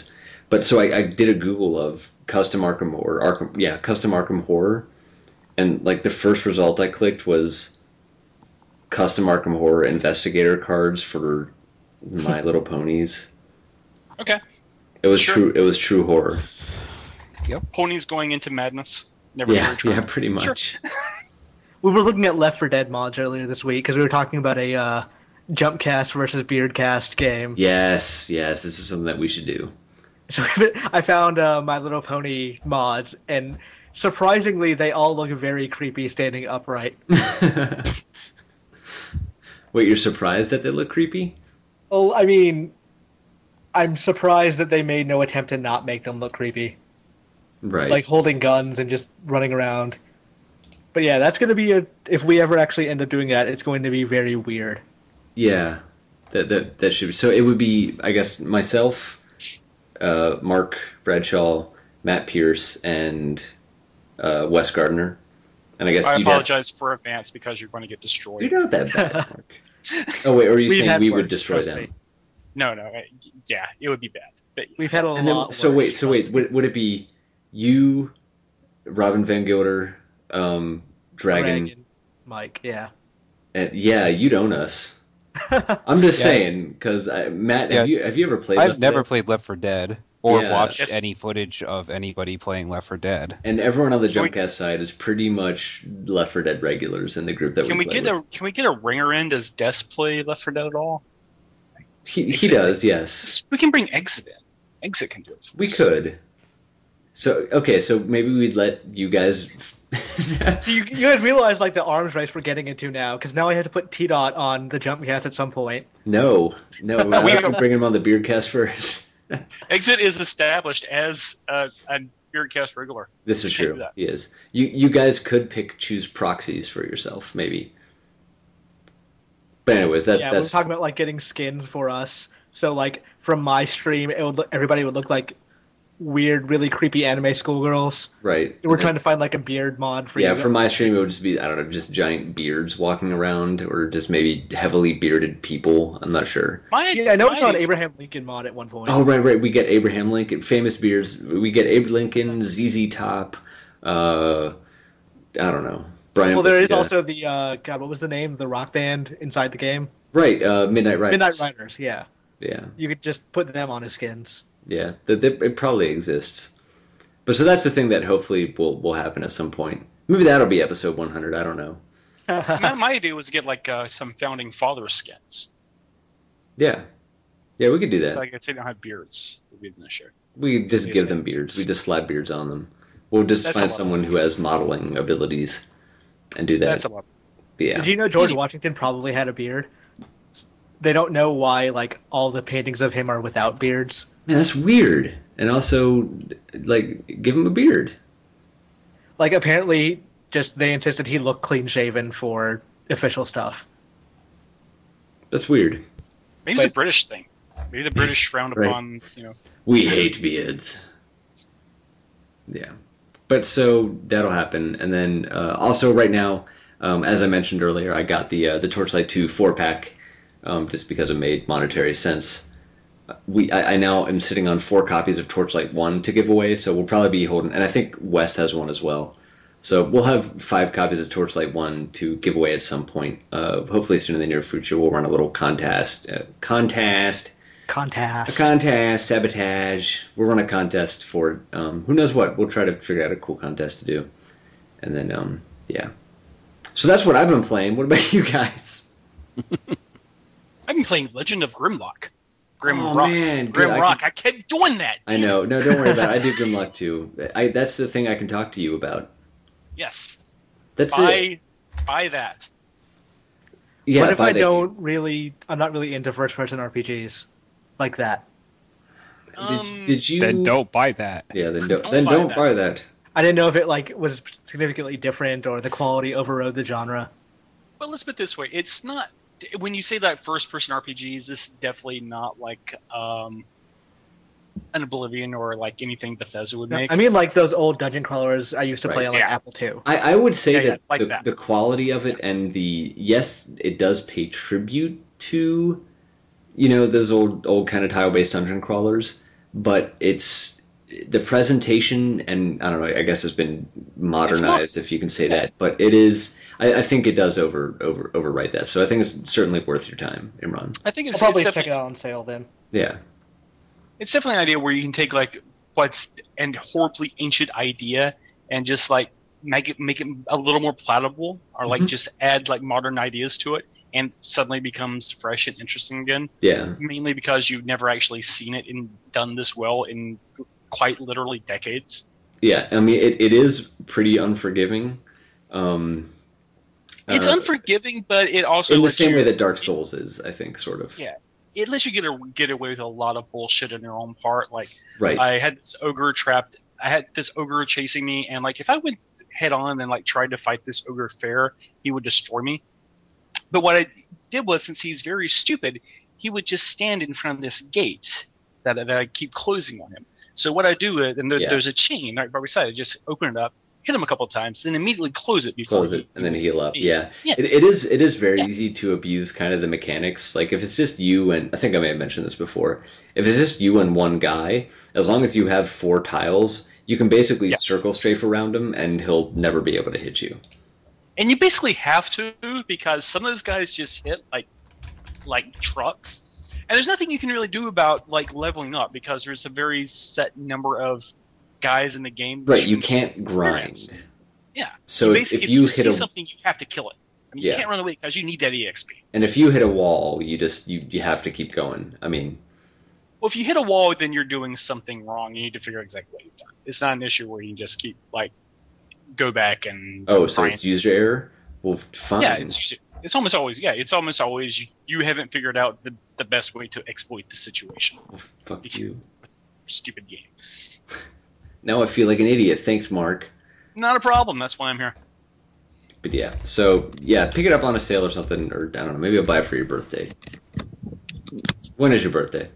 But so I did a Google of custom Arkham or custom Arkham Horror, and like the first result I clicked was custom Arkham Horror investigator cards for My Little Ponies. Okay. It was Sure. true. It was true horror. Ponies going into madness. Never Yeah, return. yeah, pretty much. We were looking at Left 4 Dead mods earlier this week because we were talking about a Jumpcast versus Beardcast game. Yes, this is something that we should do. So I found My Little Pony mods, and surprisingly, they all look very creepy standing upright. Wait, you're surprised that they look creepy? Oh, I mean, I'm surprised that they made no attempt to not make them look creepy. Right. Like holding guns and just running around. But yeah, that's going to be if we ever actually end up doing that, it's going to be very weird. Yeah, that should be. So it would be, I guess, myself, Mark Bradshaw, Matt Pierce, and Wes Gardner. And I guess I you'd apologize for advance because you're going to get destroyed. You're not that bad, Mark. Oh wait, or are you We've saying had we worse, would destroy trust them? me. No, yeah, it would be bad. But We've had a And lot then, so worse. wait, would it be you, Robin Van Gilder, Dragon, Mike, yeah. and yeah, you'd own us. I'm just Yeah. saying, because Matt, Yeah. have you ever played? I've Left 4 never Dead? played Left 4 Dead or Yeah. watched Yes. any footage of anybody playing Left 4 Dead. And everyone on the Can we- Jumpcast side is pretty much Left 4 Dead regulars in the group that can we play get with. can we get a ringer in? Does Des play Left 4 Dead at all? He does, yes. We can bring Exit in. Exit can do it. We could. So maybe we'd let you guys. So you guys realize like the arms race we're getting into now, because now I have to put T-Dot on the Jumpcast at some point. No, we have to bring him on the Beardcast first. Exit is established as a Beardcast regular. This is You can't true. do that. He is. You guys could choose proxies for yourself, maybe. But anyways, Yeah, we're that's talking about like getting skins for us. So like from my stream, everybody would look like weird, really creepy anime schoolgirls. right. We're trying to find like a beard mod for Yeah, you. for my stream it would just be, I don't know, just giant beards walking around, or just maybe heavily bearded people. I'm not sure. Yeah, I know it's on Abraham Lincoln mod at one point. Oh, right. We get Abraham Lincoln, famous beards. We get Abe Lincoln, ZZ Top. I don't know. Brian. Well, there is yeah. also the God, what was the name? The rock band inside the game. Right. Midnight Riders. Midnight Riders. Yeah, Yeah. you could just put them on his skins. Yeah. It probably exists. But so that's the thing that hopefully will happen at some point. Maybe that'll be episode 100. I don't know. My idea was to get like some founding father skins. Yeah. Yeah, we could do that. Like if they don't have beards, would be an issue. We just Yes, give yeah. them beards. We just slap beards on them. We'll just That's a find lot. someone who has modeling abilities and do that. That's a lot. Yeah. Did you know George Washington probably had a beard? They don't know why like all the paintings of him are without beards. Man, that's weird. And also, like, give him a beard. Like apparently, just they insisted he look clean shaven for official stuff. That's weird. Maybe it's a But- British thing. Maybe the British frowned Right. upon, We hate beards. Yeah. But so that'll happen. And then also right now, as I mentioned earlier, I got the Torchlight 2 4-pack just because it made monetary sense. I now am sitting on 4 copies of Torchlight 1 to give away, so we'll probably be holding, and I think Wes has one as well. So we'll have 5 copies of Torchlight 1 to give away at some point. Hopefully soon in the near future, we'll run a little contest, sabotage. We'll run a contest for who knows what. We'll try to figure out a cool contest to do, and then yeah. So that's what I've been playing. What about you guys? I've been playing Legend of Grimlock. Oh, man, good. Grimrock. I kept doing that. I know. No, don't worry about it. I do Grimlock too. That's the thing I can talk to you about. Yes. That's it. Buy that. Yeah. What if buy I that don't really? I'm not really into first-person RPGs like that. Did you? Then don't buy that. Yeah. Then Don't don't buy buy that. that. I didn't know if it like was significantly different or the quality overrode the genre. Well, let's put it this way. It's not. When you say that first-person RPGs, this is definitely not like an Oblivion or like anything Bethesda would make. I mean, like those old dungeon crawlers I used to play Right. on like Yeah. Apple II. I would say Yeah, that, like that. the quality of it and yes, it does pay tribute to, those old kind of tile-based dungeon crawlers. but it's the presentation, and I don't know. I guess it's been modernized, if you can say that. But it is. I think it does overwrite that. So I think it's certainly worth your time, Imran. I think I'll it's probably it's check definitely, it out on sale then. Yeah. it's definitely an idea where you can take like what's an horribly ancient idea and just like make it a little more palatable, or like just add like modern ideas to it, and suddenly becomes fresh and interesting again. Yeah. Mainly because you've never actually seen it done this well in quite literally decades. Yeah. I mean, it is pretty unforgiving. Um, It's unforgiving, but it also in the lets same you, way that Dark Souls is, I think, sort of. yeah, it lets you get away with a lot of bullshit on your own part. Like Right. I had this ogre trapped. I had this ogre chasing me, and like if I went head on and like tried to fight this ogre fair, he would destroy me. But what I did was, since he's very stupid, he would just stand in front of this gate that I keep closing on him. So what I do is, and Yeah. there's a chain right by my side. I just open it up, hit him a couple of times, then immediately close it before Close it and then heal up. he- Yeah. Yeah. It is very Yeah. easy to abuse kind of the mechanics. Like if it's just you and I think I may have mentioned this before. If it's just you and one guy, as long as you have 4 tiles, you can basically Yeah. circle strafe around him and he'll never be able to hit you. And you basically have to, because some of those guys just hit like trucks, and there's nothing you can really do about like leveling up, because there's a very set number of guys in the game. that Right, you can can't grind. experience. Yeah. So Basically, if you see hit a something, you have to kill it. I mean, Yeah. you can't run away because you need that EXP. and if you hit a wall, you just you have to keep going. I mean, Well, if you hit a wall, then you're doing something wrong. You need to figure out exactly what you've done. It's not an issue where you can just keep like go back and oh, so grind. it's user error? Well, fine. Yeah, it's almost always you haven't figured out the best way to exploit the situation. Well, fuck you. Stupid game. Now I feel like an idiot. Thanks, Mark. Not a problem. That's why I'm here. But yeah, so yeah, pick it up on a sale or something, or I don't know, maybe I'll buy it for your birthday. When is your birthday?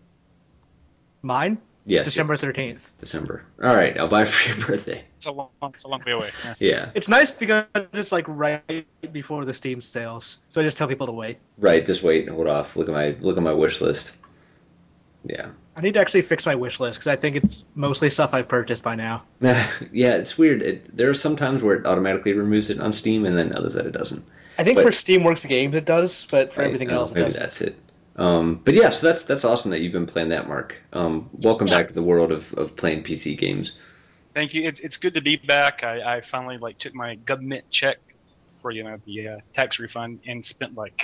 Mine? Yes, December yours. 13th. December. All right, I'll buy it for your birthday. It's a long way away. Yeah. Yeah, It's nice because it's like right before the Steam sales, so I just tell people to wait. right. Just wait, hold off. Look at my wish list. Yeah, I need to actually fix my wish list because I think it's mostly stuff I've purchased by now. yeah. It's weird. There are some times where it automatically removes it on Steam, and then others that it doesn't. I think But- for SteamWorks Games it does, but for Right, everything oh, else it maybe doesn't. that's it. But yeah, so that's awesome that you've been playing that, Mark. Welcome back to the world of playing PC games. Thank you. It's good to be back. I finally like took my government check for the tax refund and spent like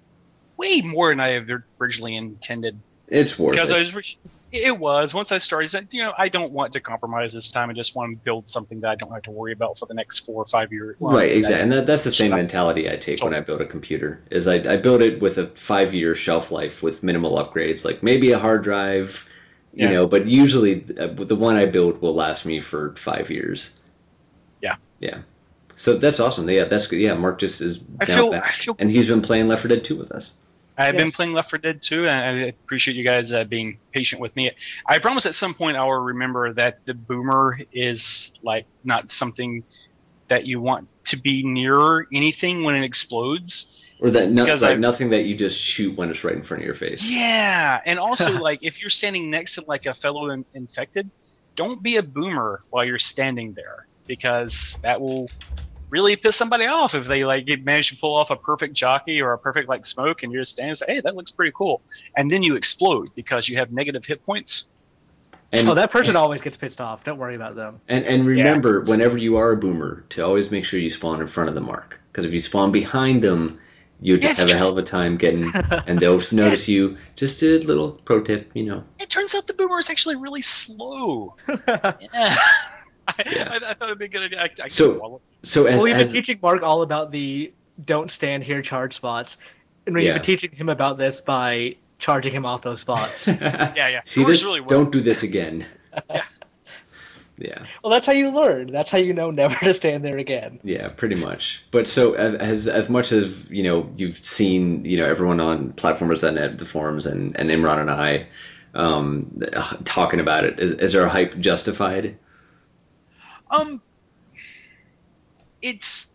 way more than I had originally intended. It's worth Because it. it was once I started, I said, I don't want to compromise this time. I just want to build something that I don't have to worry about for the next 4 or 5 years. Right, exactly. And that's the same mentality I take when I build a computer. Is I build it with a 5-year shelf life with minimal upgrades, like maybe a hard drive, you Yeah. know. But usually, the one I build will last me for 5 years. Yeah. Yeah. So that's awesome. Yeah, that's good. Yeah, Mark just is now back, I feel and he's been playing Left 4 Dead 2 with us. I've been Yes. playing Left 4 Dead 2, and I appreciate you guys being patient with me. I promise at some point I will remember that the boomer is like not something that you want to be near anything when it explodes. Or that Because nothing that you just shoot when it's right in front of your face. Yeah, and also like if you're standing next to like a fellow infected, don't be a boomer while you're standing there, because that will really piss somebody off if they like manage to pull off a perfect jockey or a perfect like smoke, and you're just standing and say, hey, that looks pretty cool, and then you explode because you have negative hit points. And, Oh, that person always gets pissed off. Don't worry about them. and remember, whenever you are a boomer, to always make sure you spawn in front of the mark. Because if you spawn behind them, you'll just have a hell of a time getting, and they'll notice you. Just a little pro tip, you know. It turns out the boomer is actually really slow. Yeah. I thought it'd be a good idea. I So- could follow. So Well, we've been as teaching Mark all about the don't stand here charge spots, and we've Yeah. been teaching him about this by charging him off those spots. Yeah. See Boomers this? really work. Don't do this again. Yeah. Yeah. Well, that's how you learn. That's how you know never to stand there again. Yeah, pretty much. But so as much as you've seen everyone on platformers.net, the forums, and Imran and I talking about it. Is our hype justified?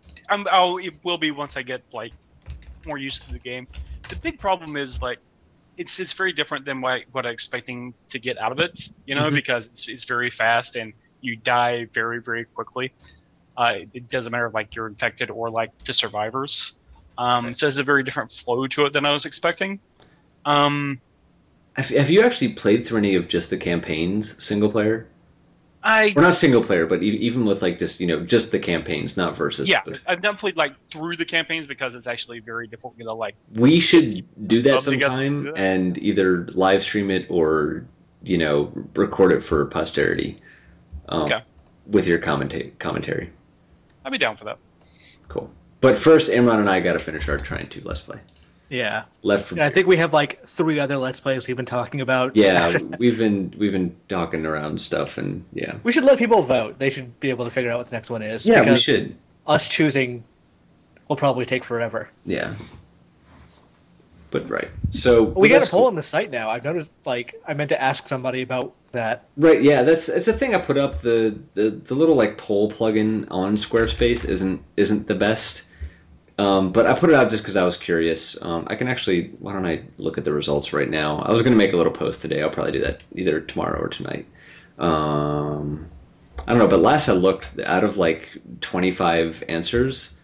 It will be once I get like more used to the game. The big problem is like it's very different than what I'm expecting to get out of it. Mhm. Because it's very fast and you die very very quickly. It doesn't matter if like you're infected or like the survivors. So there's a very different flow to it than I was expecting. Um, Have you actually played through any of just the campaigns single player? I Or not single player, but even with like just just the campaigns, not versus. Yeah, But I've done played like through the campaigns because it's actually very difficult, like we should do that sub together to sometime do that. and either live stream it or record it for posterity. Okay. With your commentary. I'd be down for that. Cool. But first, Imran and I got to finish our Trine 2 Let's Play. Yeah. Left 4 And I think we have like 3 other Let's Plays we've been talking about. Yeah, we've been talking around stuff, and yeah. We should let people vote. They should be able to figure out what the next one is. Yeah, we because should. Us choosing will probably take forever. Yeah. But right. So We got that's a poll on the site now. I've noticed. Like, I meant to ask somebody about that. Right, yeah, it's a thing I put up. The little like poll plugin on Squarespace isn't the best. But I put it out just because I was curious. I can actually, why don't I look at the results right now? I was going to make a little post today. I'll probably do that either tomorrow or tonight. I don't know, but last I looked, out of like 25 answers,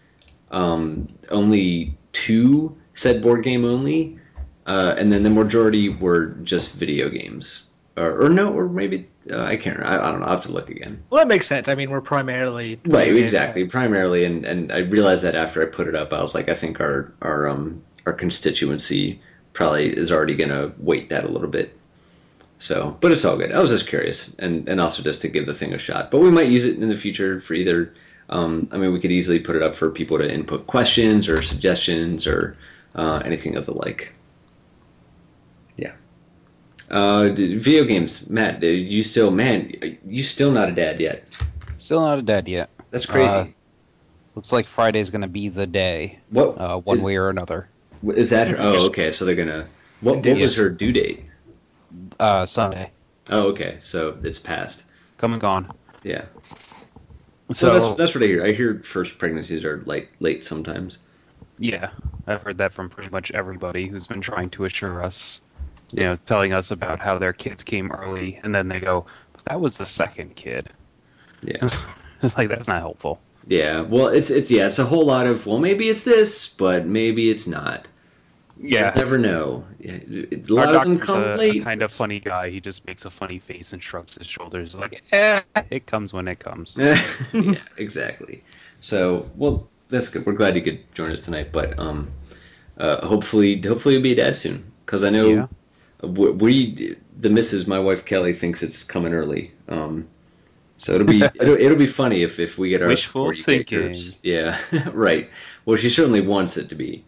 only 2 said board game only, and then the majority were just video games. Or no, or maybe, I can't remember. I don't know, I'll have to look again. Well, that makes sense. I mean, we're primarily Right, video games. exactly. Primarily, and I realized that after I put it up, I was like, I think our constituency probably is already going to weight that a little bit. So, but it's all good. I was just curious, and also just to give the thing a shot. But we might use it in the future for either. I mean, we could easily put it up for people to input questions or suggestions or anything of the like. Yeah. Video games, Matt. You still not a dad yet. Still not a dad yet. That's crazy. Looks like Friday's going to be the day. What one is, way or another. is that? Oh, okay. So they're gonna. What was her due date? Sunday. Oh, okay. So it's passed. Come and gone. Yeah. So that's what I hear. I hear first pregnancies are like late sometimes. yeah, I've heard that from pretty much everybody who's been trying to assure us, telling us about how their kids came early, and then they go, "That was the second kid." Yeah. It's like that's not helpful. Yeah. Well, it's a whole lot of maybe it's this, but maybe it's not. Yeah. You'll never know. Yeah, a Our lot of them doctor's come a late. kind of funny guy. He just makes a funny face and shrugs his shoulders, like, it comes when it comes. Yeah, exactly. So, well, that's good. We're glad you could join us tonight, but hopefully you'll be a dad soon. Because I know the missus, my wife Kelly, thinks it's coming early. So it'll be funny if we get our Wishful 40 thinking. acres. Yeah, right. Well, she certainly wants it to be.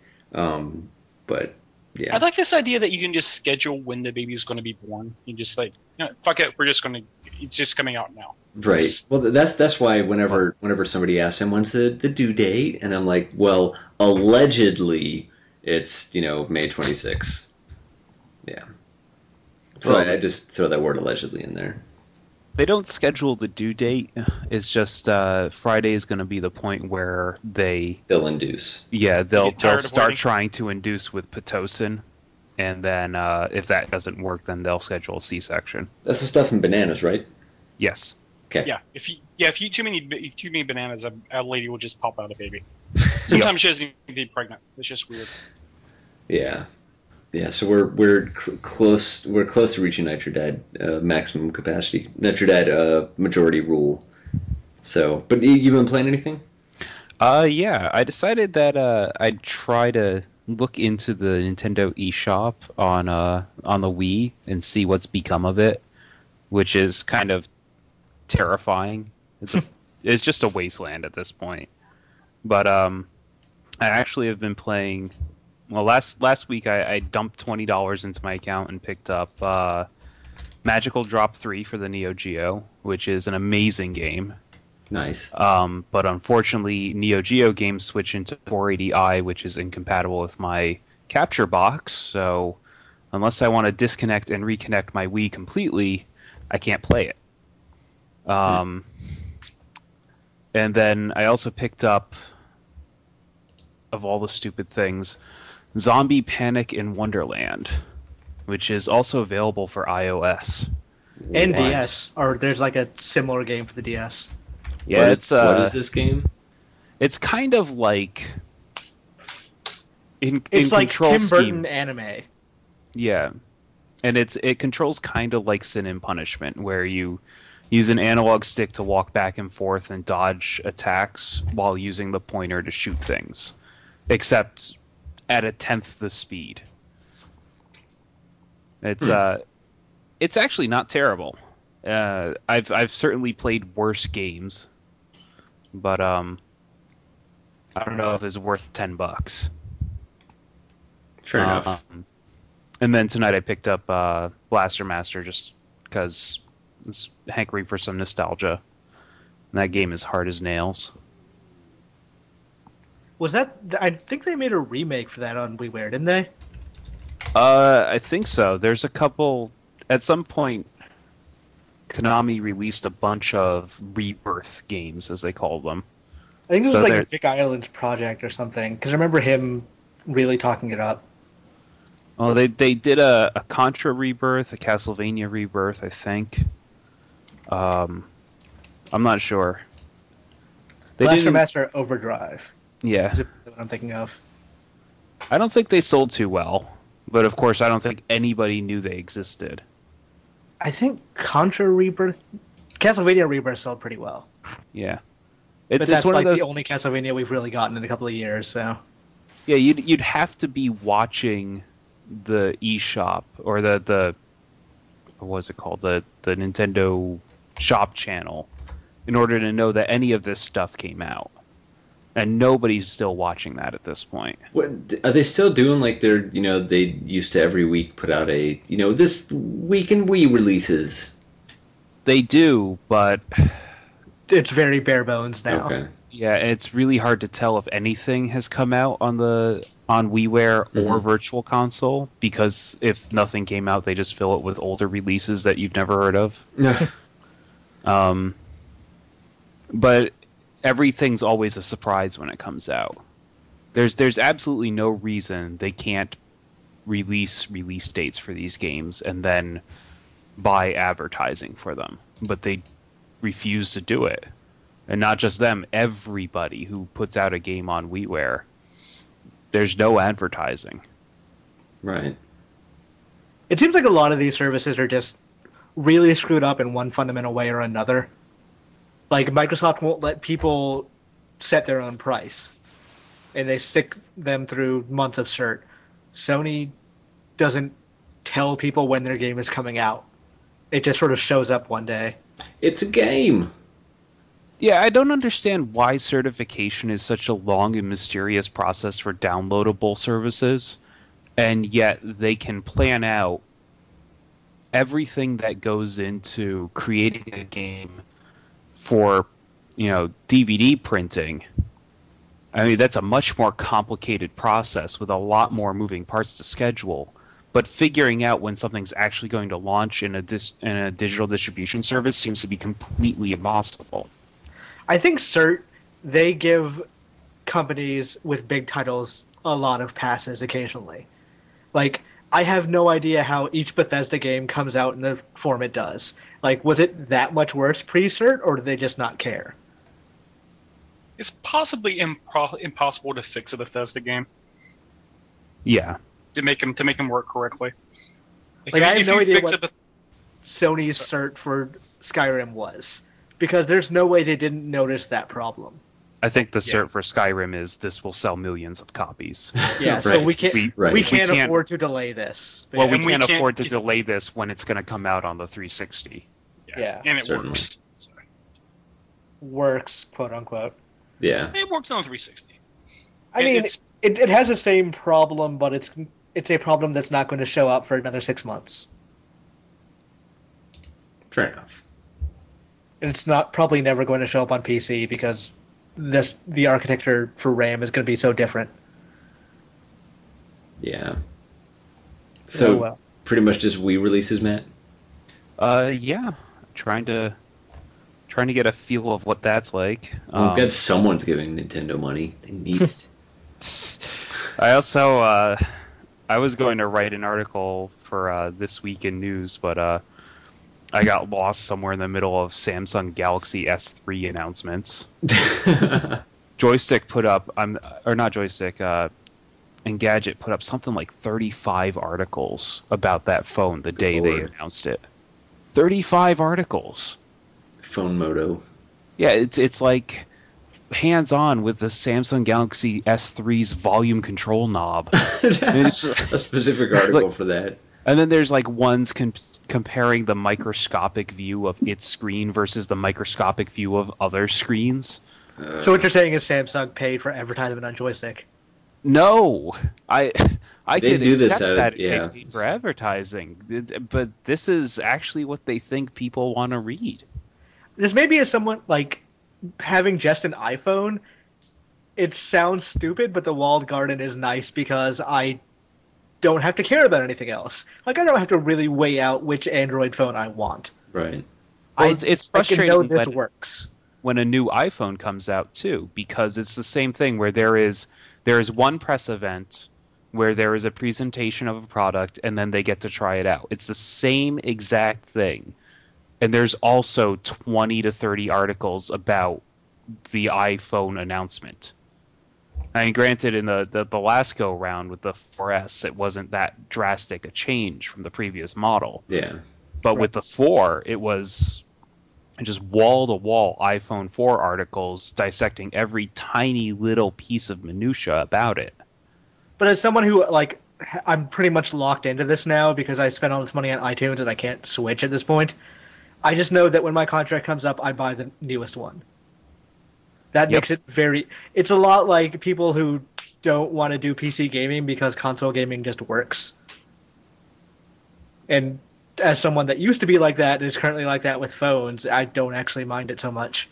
But yeah. I like this idea that you can just schedule when the baby is going to be born. You just like, fuck it, it's just coming out now. Right. Well, that's why whenever somebody asks him when's the due date, and I'm like, well, allegedly it's May 26th. Yeah. So I just throw that word allegedly in there. They don't schedule the due date. It's just Friday is going to be the point where They'll induce. Yeah, they'll start waiting? trying to induce with Pitocin, and then if that doesn't work, then they'll schedule a C-section. That's the stuff in bananas, right? Yes. Okay. Yeah, if you eat too many bananas, a lady will just pop out a baby. Sometimes she doesn't even be pregnant. It's just weird. Yeah. Yeah, so we're close. We're close to reaching Nitrodad maximum capacity. Nitrodad majority rule. So, but you've been playing anything? Yeah, I decided that I'd try to look into the Nintendo eShop on the Wii and see what's become of it, which is kind of terrifying. It's just a wasteland at this point. But I actually have been playing. Well, last week I dumped $20 into my account and picked up Magical Drop 3 for the Neo Geo, which is an amazing game. Nice. But unfortunately, Neo Geo games switch into 480i, which is incompatible with my capture box. So unless I want to disconnect and reconnect my Wii completely, I can't play it. And then I also picked up, of all the stupid things, Zombie Panic in Wonderland, which is also available for iOS. And What? DS, or there's like a similar game for the DS. Yeah, What is this game? It's kind of like in It's like control Tim Burton scheme. anime. Yeah, and it controls kind of like Sin and Punishment, where you use an analog stick to walk back and forth and dodge attacks while using the pointer to shoot things, except at a tenth the speed. It's actually not terrible. I've certainly played worse games, but I don't know if it's worth $10. Fair enough. And then tonight I picked up Blaster Master just because it's hankering for some nostalgia. And that game is hard as nails. Was that? I think they made a remake for that on WiiWare, didn't they? I think so. There's a couple. At some point, Konami released a bunch of rebirth games, as they call them. I think it was So like there's- Vic Island's project or something. Because I remember him really talking it up. Oh, they did a Contra rebirth, a Castlevania rebirth, I think. I'm not sure. They Blaster didn't. Master Overdrive Yeah, is what I'm thinking of. I don't think they sold too well, but of course, I don't think anybody knew they existed. I think Contra Rebirth, Castlevania Rebirth sold pretty well. Yeah, But it's that's one like of those. the only Castlevania we've really gotten in a couple of years. So Yeah, you'd have to be watching the eShop or the what was it called, the Nintendo Shop channel in order to know that any of this stuff came out. And nobody's still watching that at this point. What are they still doing? Like they used to every week put out a this week in Wii releases. They do, but it's very bare bones now. Okay. yeah, it's really hard to tell if anything has come out on WiiWare or Mhm. Virtual Console, because if nothing came out, they just fill it with older releases that you've never heard of. But everything's always a surprise when it comes out. There's absolutely no reason they can't release dates for these games and then buy advertising for them, but they refuse to do it. And not just them, everybody who puts out a game on WiiWare, there's no advertising. Right. It seems like a lot of these services are just really screwed up in one fundamental way or another. Like Microsoft won't let people set their own price, and they stick them through months of cert. Sony doesn't tell people when their game is coming out. It just sort of shows up one day. It's a game. Yeah, I don't understand why certification is such a long and mysterious process for downloadable services, and yet they can plan out everything that goes into creating a game for, DVD printing. I mean, that's a much more complicated process with a lot more moving parts to schedule. But figuring out when something's actually going to launch in a digital distribution service seems to be completely impossible. I think cert, they give companies with big titles a lot of passes occasionally. Like, I have no idea how each Bethesda game comes out in the form it does. Like, was it that much worse pre-cert, or do they just not care? It's possibly impossible to fix a Bethesda game Yeah. to make them work correctly. Like, I have if no you idea fix what a Sony's cert for Skyrim was, because there's no way they didn't notice that problem. I think the Yeah. cert for Skyrim is this will sell millions of copies. Yeah, so Right. we can't Right. we can't We can't- afford to delay this. Well, we And we can't can't afford to get- delay this when it's going to come out on the 360. Yeah. and it Certainly. works. So, Works, quote unquote. Yeah. it works on 360. I mean, It's- it has the same problem, but it's a problem that's not going to show up for another 6 months. Fair enough. And it's not probably never going to show up on PC because the architecture for RAM is going to be so different. Yeah. So Oh, well. pretty much just Wii releases, Matt. Yeah, trying to get a feel of what that's like. I'm glad someone's giving Nintendo money. They need it. I also I was going to write an article for this week in news, but I got lost somewhere in the middle of Samsung Galaxy S3 announcements. Joystick put up, or not Joystick, Engadget put up something like 35 articles about that phone the day they announced it. 35 articles. Phone moto. Yeah, it's like hands-on with the Samsung Galaxy S3's volume control knob. A specific article for that. And then there's like ones comparing the microscopic view of its screen versus the microscopic view of other screens. So what you're saying is Samsung paid for advertisement on Joystick? No, I could accept that yeah. it paid for advertising, but this is actually what they think people want to read. This maybe is someone like having just an iPhone. It sounds stupid, but the walled garden is nice because I don't have to care about anything else. Like I don't have to really weigh out which Android phone I want. Right. Well, it's frustrating. I can know this works when a new iPhone comes out too, because it's the same thing where there is one press event where there is a presentation of a product and then they get to try it out. It's the same exact thing. And there's also 20 to 30 articles about the iPhone announcement. I mean, granted, in the last go-round with the 4S, it wasn't that drastic a change from the previous model. Yeah. But with the 4, it was just wall-to-wall iPhone 4 articles dissecting every tiny little piece of minutia about it. But as someone who, like, I'm pretty much locked into this now because I spent all this money on iTunes and I can't switch at this point, I just know that when my contract comes up, I buy the newest one. That makes it very... It's a lot like people who don't want to do PC gaming because console gaming just works. And as someone that used to be like that and is currently like that with phones, I don't actually mind it so much.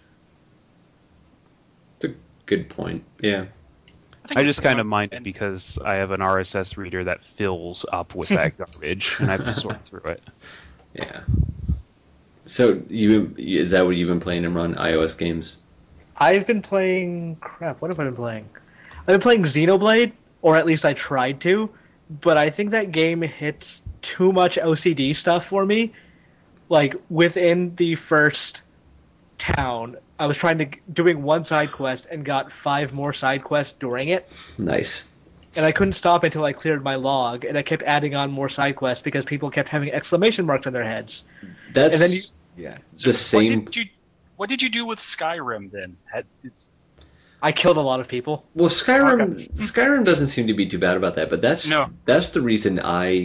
It's a good point. Yeah. I just kind of mind it because I have an RSS reader that fills up with that garbage, and I have to sort through it. Yeah. So is that what you've been playing, Imran? iOS games? I've been playing... Crap, what have I been playing? I've been playing Xenoblade, or at least I tried to, but I think that game hits too much OCD stuff for me. Like, within the first town, I was doing one side quest and got 5 more side quests during it. Nice. And I couldn't stop until I cleared my log, and I kept adding on more side quests because people kept having exclamation marks on their heads. That's and then the same... What did you do with Skyrim then? I killed a lot of people. Well, Skyrim doesn't seem to be too bad about that, but that's the reason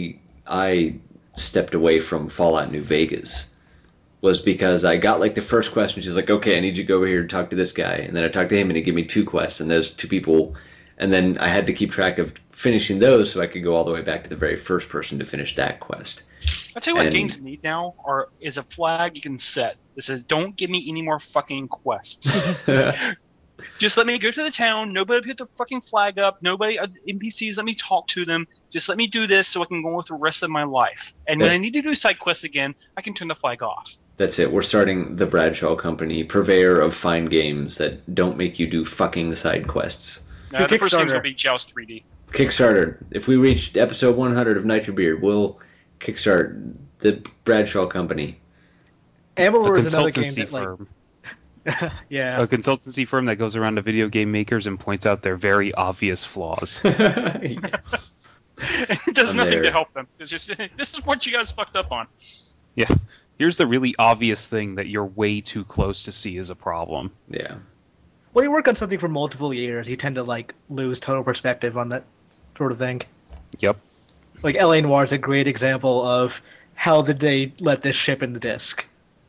I stepped away from Fallout New Vegas, was because I got like the first quest, which is like, okay, I need you to go over here and talk to this guy, and then I talked to him and he gave me 2 quests, and those 2 people, and then I had to keep track of finishing those so I could go all the way back to the very first person to finish that quest. I'll tell you what games need now is a flag you can set that says, don't give me any more fucking quests. Just let me go to the town, nobody put the fucking flag up, NPCs, let me talk to them, just let me do this so I can go with the rest of my life. And when I need to do side quests again, I can turn the flag off. That's it. We're starting the Bradshaw Company, purveyor of fine games that don't make you do fucking side quests. The first game's going to be Joust 3D. Kickstarter. If we reach episode 100 of Nitro Beard, we'll kickstart the Bradshaw Company. Amalur is another game that, firm. Yeah. A consultancy firm that goes around to video game makers and points out their very obvious flaws. Yes. It does nothing to help them. It's just, this is what you guys fucked up on. Yeah. Here's the really obvious thing that you're way too close to see as a problem. Yeah. When you work on something for multiple years, you tend to like lose total perspective on that sort of thing. Yep. Like L.A. Noire is a great example of how did they let this ship in the disc.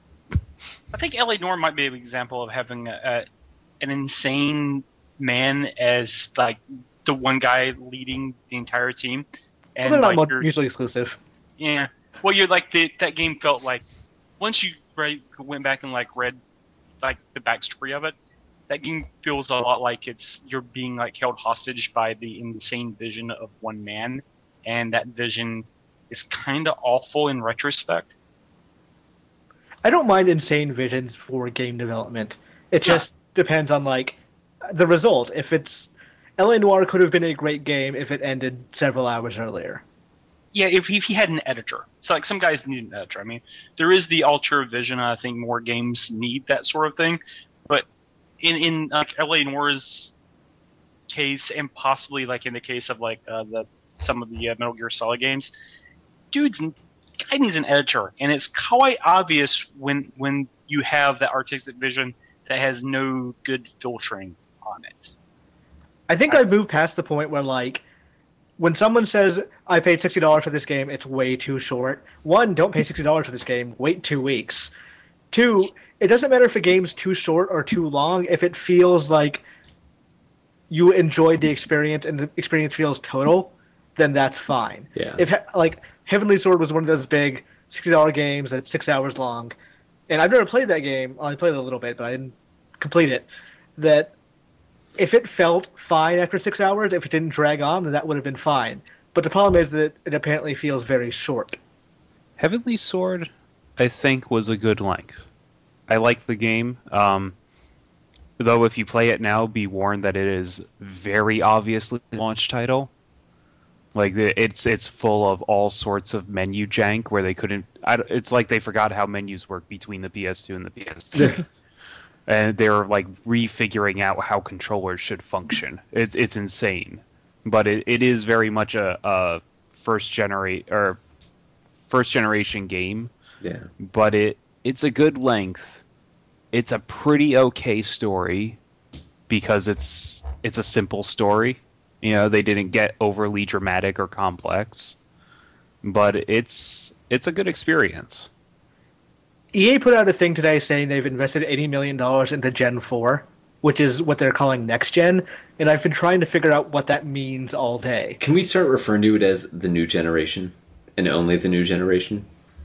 I think L.A. Noire might be an example of having an insane man as like the one guy leading the entire team. And they're not mutually exclusive. Yeah. Well, you're like that game felt like once you went back and like read like the backstory of it, that game feels a lot like you're being like held hostage by the insane vision of one man, and that vision is kind of awful in retrospect. I don't mind insane visions for game development. It just depends on like the result. If it's L.A. Noire could have been a great game if it ended several hours earlier. Yeah, if he had an editor. So like some guys need an editor. I mean, there is the Ultra Vision. I think more games need that sort of thing. But in like LA Noire's case, and possibly like in the case of like some of the Metal Gear Solid games, guy needs an editor, and it's quite obvious when you have that artistic vision that has no good filtering on it. I think I've moved past the point where, like, when someone says, I paid $60 for this game, it's way too short. One, don't pay $60 for this game. Wait 2 weeks. Two, it doesn't matter if a game's too short or too long. If it feels like you enjoyed the experience and the experience feels total, then that's fine. Yeah. If, like, Heavenly Sword was one of those big $60 games that's 6 hours long, and I've never played that game. Well, I played it a little bit, but I didn't complete it. That if it felt fine after 6 hours, if it didn't drag on, then that would have been fine. But the problem is that it apparently feels very short. Heavenly Sword, I think, was a good length. I like the game. Though if you play it now, be warned that it is very obviously a launch title. Like it's full of all sorts of menu jank where they couldn't. It's like they forgot how menus work between the PS2 and the PS3, and they're like refiguring out how controllers should function. It's insane, but it is very much a first generation game. Yeah. But it's a good length. It's a pretty okay story because it's a simple story. You know, they didn't get overly dramatic or complex, but it's a good experience. EA put out a thing today saying they've invested $80 million into Gen 4, which is what they're calling Next Gen, and I've been trying to figure out what that means all day. Can we start referring to it as the new generation and only the new generation?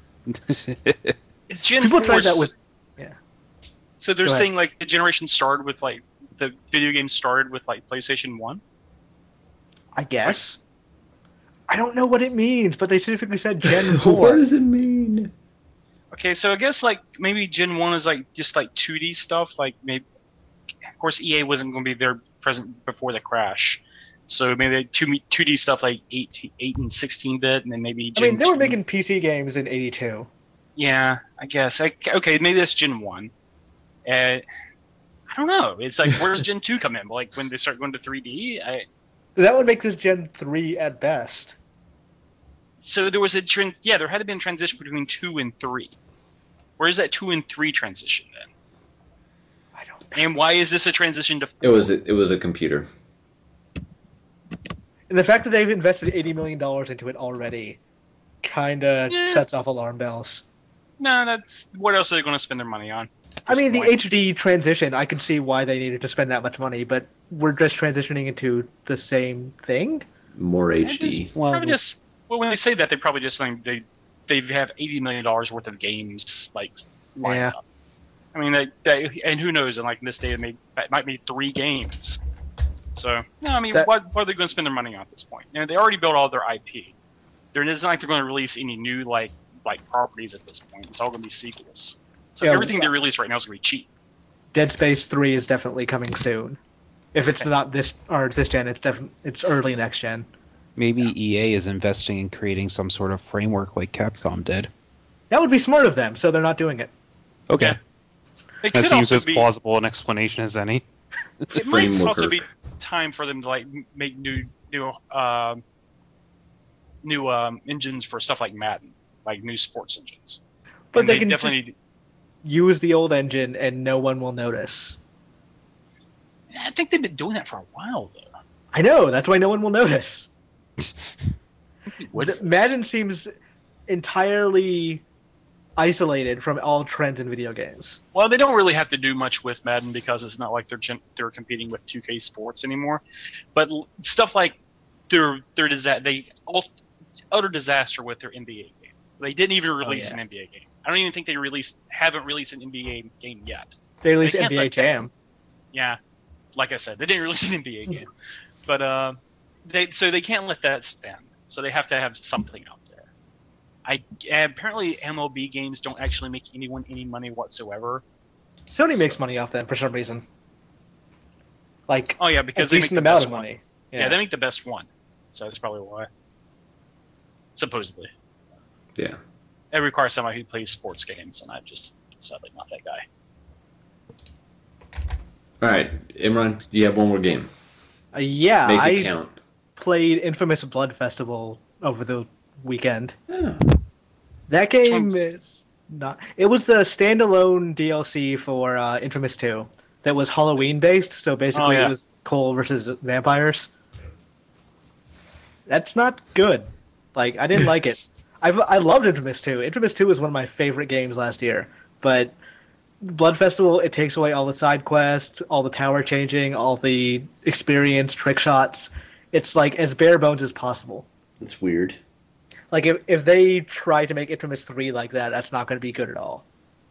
Gen People 4 tried that with... Yeah. So they're Go ahead. saying like the generation started with like the video game started with like PlayStation 1. I guess. I don't know what it means, but they specifically said Gen 4. What does it mean? Okay, so I guess like maybe Gen 1 is like just like 2D stuff. Like maybe, of course, EA wasn't going to be there present before the crash, so maybe 2D stuff like 8 and 16-bit, and then maybe. I mean, they were 2. making PC games in '82. Yeah, I guess. Okay, maybe that's Gen 1. I don't know. It's like where does Gen 2 come in? Like when they start going to 3D. That would make this Gen 3 at best. So there was there had to be a transition between 2 and 3. Where is that 2 and 3 transition then? I don't know. And why is this a transition to 4? It was a computer. And the fact that they've invested $80 million into it already kind of sets off alarm bells. No, that's what else are they going to spend their money on? I mean, the point? HD transition, I can see why they needed to spend that much money, but we're just transitioning into the same thing? More Yeah, HD. Probably just when they say that, they probably just think they have $80 million worth of games like lined Yeah. up. I mean, and who knows? And like in this day, it might be 3 games. So no, I mean, what are they going to spend their money on at this point? You know, they already built all their IP. There isn't like they're going to release any new like properties at this point. It's all going to be sequels. So Yeah, everything they release right now is going to be cheap. Dead Space 3 is definitely coming soon. If it's not this gen, it's early next gen. Maybe EA is investing in creating some sort of framework like Capcom did. That would be smart of them, so they're not doing it. Okay, Yeah. It that could seems also as be. plausible an explanation as any. It might Framework. also be time for them to like make new engines for stuff like Madden, like new sports engines. But And they can definitely just use the old engine and no one will notice. I think they've been doing that for a while though. I know, that's why no one will notice. What- Madden seems entirely isolated from all trends in video games. Well, they don't really have to do much with Madden because it's not like they're competing with 2K Sports anymore. But stuff like their utter disaster with their NBA game. They didn't even release an NBA game. I don't even think they haven't released an NBA game yet. They released They can't NBA let Jam. Yeah, like I said, they didn't release an NBA game, but they can't let that stand. So they have to have something out there. Apparently MLB games don't actually make anyone any money whatsoever. Sony makes money off them for some reason. Like, Oh yeah, a because they make decent the amount best of one. money. Yeah, they make the best one, so that's probably why. supposedly. Yeah. It requires somebody who plays sports games, and I'm just sadly not that guy. All right, Imran, do you have one more game? Yeah, Make it I count. played Infamous Blood Festival over the weekend. Oh. That game Sounds- is not. It was the standalone DLC for Infamous 2 that was Halloween based. So basically, yeah. it was Cole versus vampires. That's not good. Like, I didn't like it. I loved Infamous 2. Infamous 2 was one of my favorite games last year. But Blood Festival, it takes away all the side quests, all the power changing, all the experience, trick shots. It's like as bare bones as possible. That's weird. Like if they try to make Infamous 3 like that, that's not going to be good at all.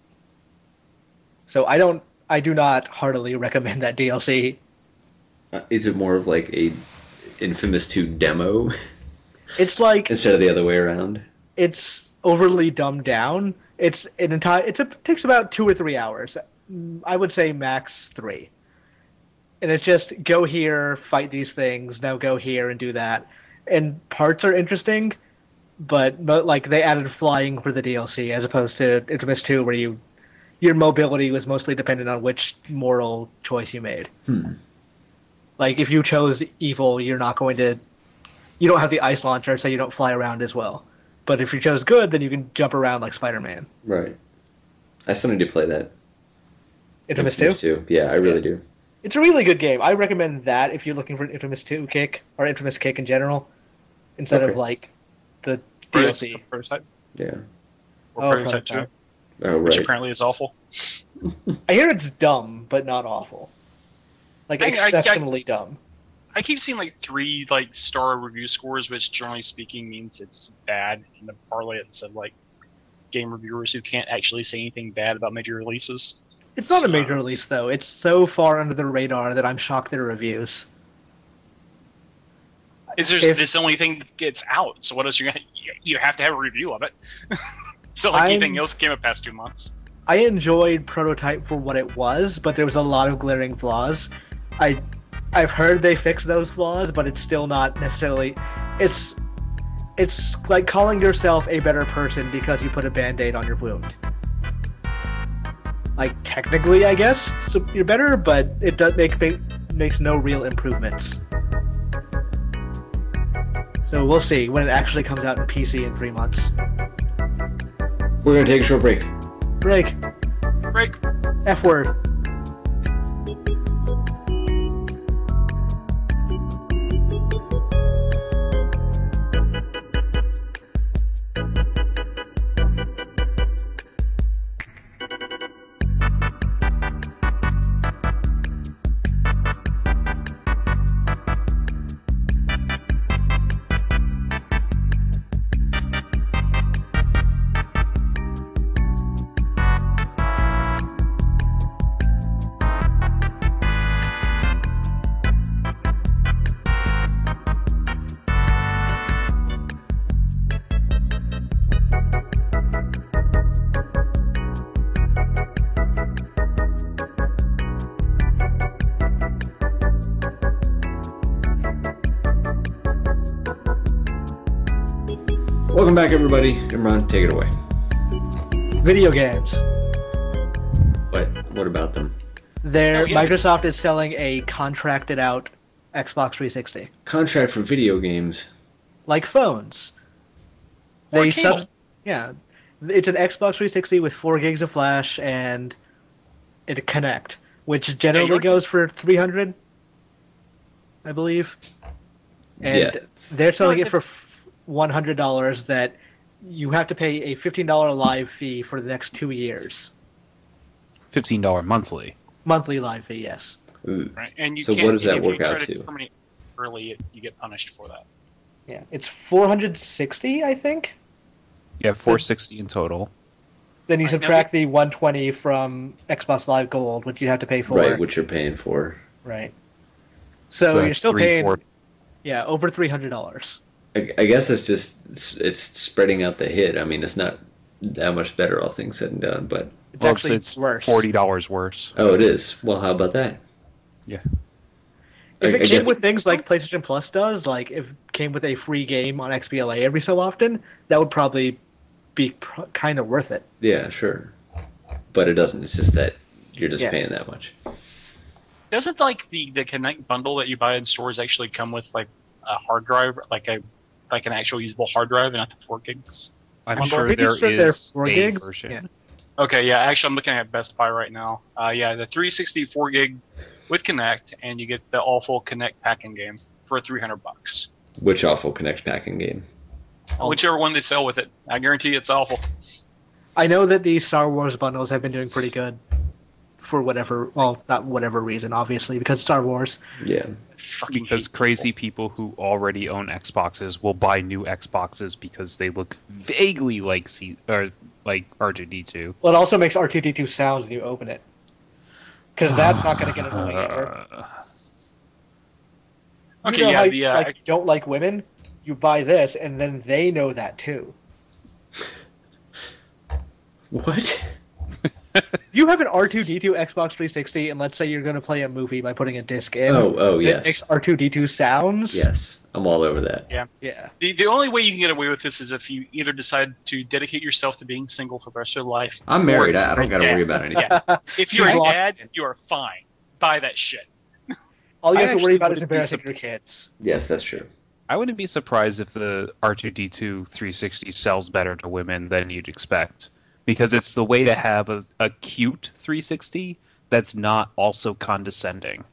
So I do not heartily recommend that DLC. Is it more of like a Infamous 2 demo It's like instead of the other way around? it's overly dumbed down. It takes about 2 or 3 hours. I would say max 3. And it's just go here, fight these things, now go here and do that. And parts are interesting, but like they added flying for the DLC as opposed to Infamous 2 where your mobility was mostly dependent on which moral choice you made. Like if you chose evil, you don't have the ice launcher, so you don't fly around as well. But if you chose good, then you can jump around like Spider-Man. Right. I still need to play that. Infamous 2? 2? Yeah, I really do. It's a really good game. I recommend that if you're looking for an Infamous 2 kick, or Infamous kick in general, instead of Okay. like the DLC. Prototype. Yeah. Or Oh, Prototype 2, Prototype. Oh, which right. apparently is awful. I hear it's dumb, but not awful. Like I- exceptionally dumb. I keep seeing like 3 like star review scores, which generally speaking means it's bad, and the parlay it said like game reviewers who can't actually say anything bad about major releases. It's not a major release though. It's so far under the radar that I'm shocked there are reviews. It's just If- this the only thing that gets out. So what else you have to have a review of it. So like anything else came up past 2 months. I enjoyed Prototype for what it was, but there was a lot of glaring flaws. I've heard they fixed those flaws, but it's still not necessarily. It's like calling yourself a better person because you put a band-aid on your wound. Like technically, I guess so you're better, but it makes no real improvements. So we'll see when it actually comes out in PC in 3 months. We're going to take a short break. Break. Break. F word. Welcome back, everybody. Imran, take it away. Video games. What about them? Microsoft is selling a contracted out Xbox 360. Contract for video games. Like phones. Or cable. Yeah. It's an Xbox 360 with 4 gigs of flash and a Connect, which generally you're- goes for $300, I believe. And Yeah. they're selling it for $100 that you have to pay a $15 live fee for the next 2 years. $15 monthly. Monthly live fee, yes. Ooh. Right. And you So can't, what does that if work you try out to? terminate early, you get punished for that. Yeah, it's 460, I think. You have 460 in total. Then you Right, now subtract the 120 from Xbox Live Gold, which you have to pay for. Right, which you're paying for. Right. So you're that's still paying, $340. yeah, over $300. I guess it's spreading out the hit. I mean, it's not that much better, all things said and done, but... It's Well, actually it's worse. $40 worse. Oh, it is? Well, how about that? Yeah. If I it came guess- with things like PlayStation Plus does, like if came with a free game on XBLA every so often, that would probably be kind of worth it. Yeah, sure. But it doesn't. It's just that you're just Yeah. paying that much. Doesn't like the Connect bundle that you buy in stores actually come with like a hard drive, like an actual usable hard drive, and not the 4 gigs? I'm I'm sure pretty there sure they're is 4 a gigs. version. Yeah. Okay, yeah. Actually, I'm looking at Best Buy right now. Yeah, the 360 4 gig with Connect, and you get the awful Connect packing game for $300. Which awful Connect packing game? Whichever one they sell with it, I guarantee it's awful. I know that these Star Wars bundles have been doing pretty good for whatever, well, not whatever reason, obviously, because Star Wars. Yeah. Fucking Because hate crazy people who already own Xboxes will buy new Xboxes because they look vaguely like like R2D2. Well, it also makes R2D2 sounds when you open it. Because that's not going to get annoying ever. Okay, You know yeah, how the you, like, don't like women? You buy this, and then they know that too. What? You have an R2D2 Xbox 360, and let's say you're going to play a movie by putting a disc in. Oh, It yes. makes R2D2 sounds. Yes. I'm all over that. Yeah. the only way you can get away with this is if you either decide to dedicate yourself to being single for the rest of your life. I'm married. or I don't got to dad. worry about anything. Yeah. If you're She's a locked dad, in. you are fine. Buy that shit. All you I have to worry actually about is wouldn't be embarrassing your kids. Yes, that's true. I wouldn't be surprised if the R2D2 360 sells better to women than you'd expect. Because it's the way to have a cute 360 that's not also condescending.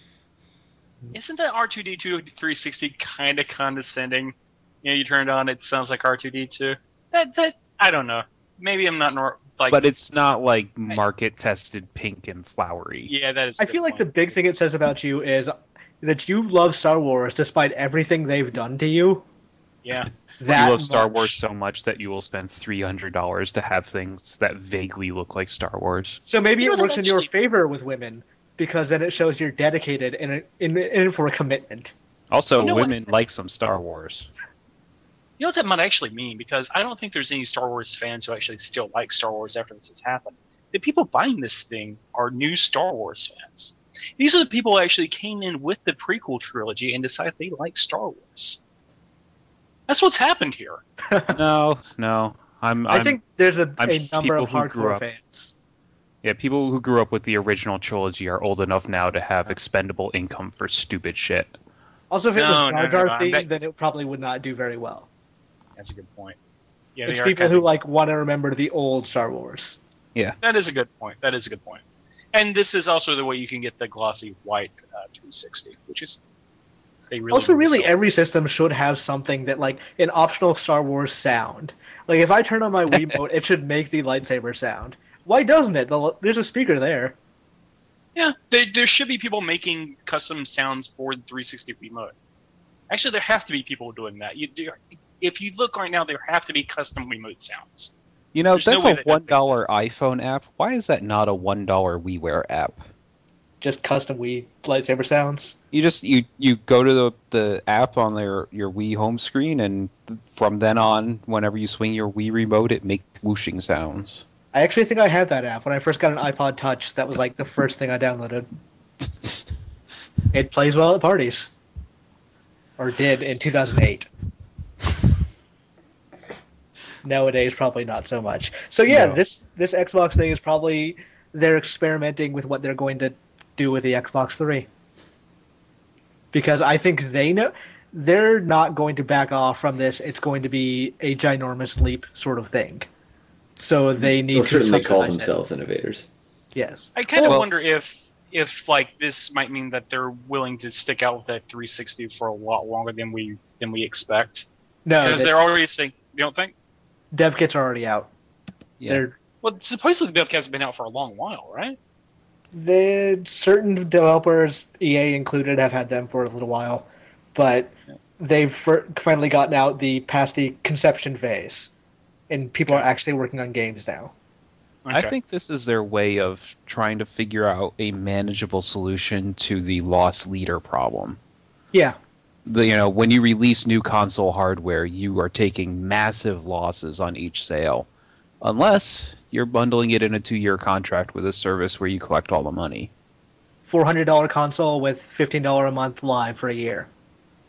Isn't that R2D2 360 kind of condescending? You know, you turn it on, it sounds like R2D2. That I don't know. Maybe I'm not like. But it's not like market tested pink and flowery. Yeah, that is. a I good feel like the point. big thing it says about you is that you love Star Wars despite everything they've done to you. Yeah. That You love Star much. Wars so much that you will spend $300 to have things that vaguely look like Star Wars. So maybe You know it what, works in your actually- favor with women because then it shows you're dedicated and in for a commitment. Also, You know what? women like some Star Wars. You know what that might actually mean? Because I don't think there's any Star Wars fans who actually still like Star Wars after this has happened. The people buying this thing are new Star Wars fans. These are the people who actually came in with the prequel trilogy and decided they like Star Wars. That's what's happened here. No. I think there's a I'm number people of who grew hardcore up- fans. Yeah, people who grew up with the original trilogy are old enough now to have expendable income for stupid shit. Also, if it was No, Jar no, Jar no, I'm themed, bet- then it probably would not do very well. That's a good point. Yeah, It's they are people kind who of- like want to remember the old Star Wars. That is a good point. That is a good point. And this is also the way you can get the glossy white 260, which is they really Also, do really, sell. every system should have something that, like, an optional Star Wars sound. Like, if I turn on my Wiimote, it should make the lightsaber sound. Why doesn't it? There's a speaker there. Yeah, there should be people making custom sounds for the 360 remote. Actually, there have to be people doing that. If you look right now, there have to be custom remote sounds. You know, There's no that's way a that $1 exists. iPhone app. Why is that not a $1 WiiWare app? Just custom Wii lightsaber sounds. You just you go to the app on your Wii home screen, and from then on, whenever you swing your Wii remote, it makes whooshing sounds. I actually think I had that app. When I first got an iPod Touch, that was, like, the first thing I downloaded. It plays well at parties. Or did in 2008. Nowadays, probably not so much. So yeah, No. this Xbox thing is probably they're experimenting with what they're going to do with the Xbox 3. Because I think they know they're not going to back off from this. It's going to be a ginormous leap sort of thing. So they need They'll to certainly call subsidize it. themselves innovators. Yes. I kind of Well- wonder if like this might mean that they're willing to stick out with that 360 for a lot longer than we expect. No, Because they're already saying, you don't think? dev kits are already out. Yeah. Well, supposedly the Bellcats have been out for a long while, right? Certain developers, EA included, have had them for a little while, but they've finally gotten out past the conception phase, and people are actually working on games now. I think this is their way of trying to figure out a manageable solution to the loss leader problem. Yeah, When you release new console hardware, you are taking massive losses on each sale, unless you're bundling it in a 2-year contract with a service where you collect all the money. $400 console with $15 a month live for a year.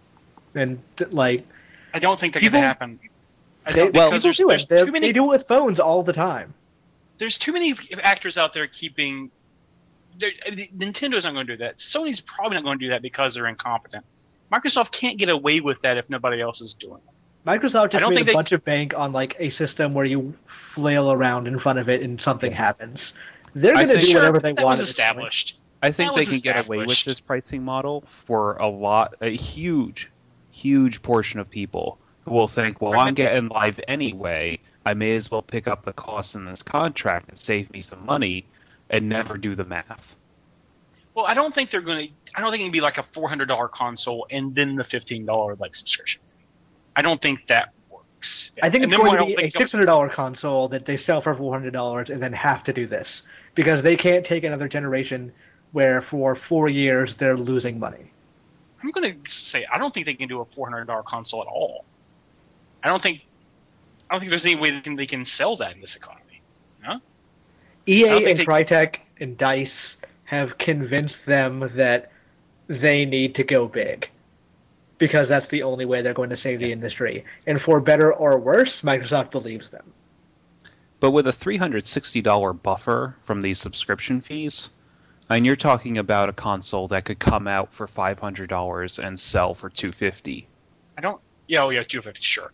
and like I don't think that People- can happen. I they, don't, people because do there's it. They too many do it with phones all the time. there's too many actors out there keeping. Nintendo's not going to do that. Sony's probably not going to do that because they're incompetent. Microsoft can't get away with that if nobody else is doing it. Microsoft I just don't made think a they- bunch of bank on like a system where you flail around in front of it and something happens. They're I going to think- do Sure, whatever they that want. was at this point. established. I think That they was can get away with established. this pricing model for a huge portion of people who will think, well, I'm getting live anyway. I may as well pick up the costs in this contract and save me some money and never do the math. Well, I don't think they're going to. I don't think it'd be like a $400 console and then the $15 like subscription. I don't think that works. I think And it's then going I to don't be a think- $600 console that they sell for $400 and then have to do this because they can't take another generation where for 4 years they're losing money. I'm going to say I don't think they can do a $400 console at all. I don't think there's any way they can sell that in this economy. EA I don't and think Crytek and DICE have convinced them that they need to go big because that's the only way they're going to save the industry. And for better or worse, Microsoft believes them. But with a $360 buffer from these subscription fees, and you're talking about a console that could come out for $500 and sell for $250. I don't. Yeah, oh yeah, 250, sure.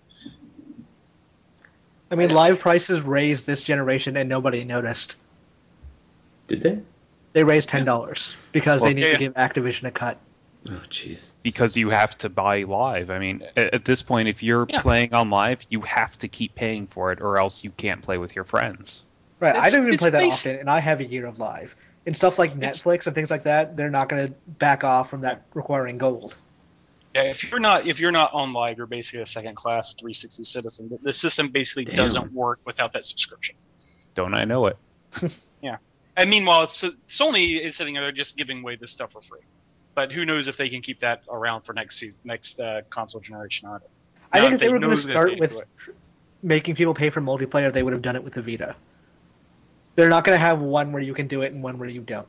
I mean, live prices raised this generation and nobody noticed. Did they? They raised $10 because Well, they need yeah. to give Activision a cut. Oh, jeez. Because you have to buy live. I mean, at this point, if you're Yeah. playing on live, you have to keep paying for it, or else you can't play with your friends. Right, I It's- don't even it's play that basi- often, and I have a year of live. And stuff like It's- Netflix and things like that, they're not going to back off from that requiring gold. Yeah, if you're not on live, you're basically a second class 360 citizen. The system basically Damn. doesn't work without that subscription. Don't I know it? And meanwhile, Sony is sitting there just giving away this stuff for free. But who knows if they can keep that around for next console generation either. I Now, think if they were know going to that start they with do it. making people pay for multiplayer, they would have done it with the Vita. They're not going to have one where you can do it and one where you don't.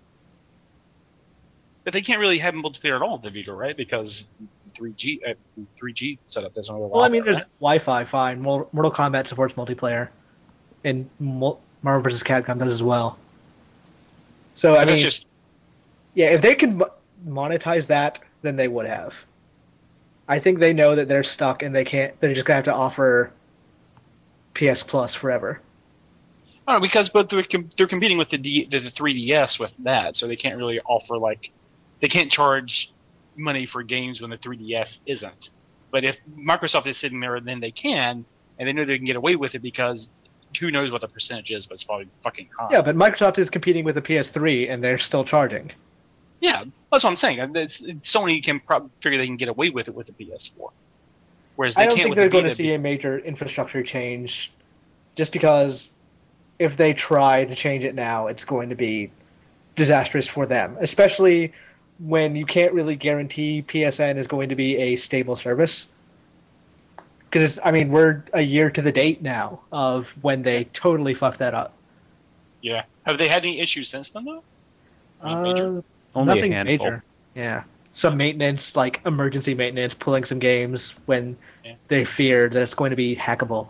But they can't really have multiplayer at all with the Vita, right? Because the 3G setup doesn't really allow Well, I mean, that, there's Wi-Fi, fine. Mortal Kombat supports multiplayer, and Marvel vs. Capcom does as well. So I right? That's mean, just yeah, if they could monetize that, then they would have. I think they know that they're stuck and they can't. They're just gonna have to offer PS Plus forever. I don't know, because but they're competing with the 3DS with that, so they can't really offer they can't charge money for games when the 3DS isn't. But if Microsoft is sitting there, then they can, and they know they can get away with it because who knows what the percentage is, but it's probably fucking high. Yeah, but Microsoft is competing with the PS3 and they're still charging. Yeah, that's what I'm saying. Sony can figure they can get away with it with the PS4, whereas they I don't can't think with they're the going to Vita. see a major infrastructure change, just because if they try to change it now, it's going to be disastrous for them, especially when you can't really guarantee PSN is going to be a stable service. Because, I mean, we're a year to the date now of when they totally fucked that up. Yeah, have they had any issues since then though? I mean, major? Only Nothing a handful. major. Yeah. Some maintenance, like emergency maintenance, pulling some games when Yeah. they feared that it's going to be hackable.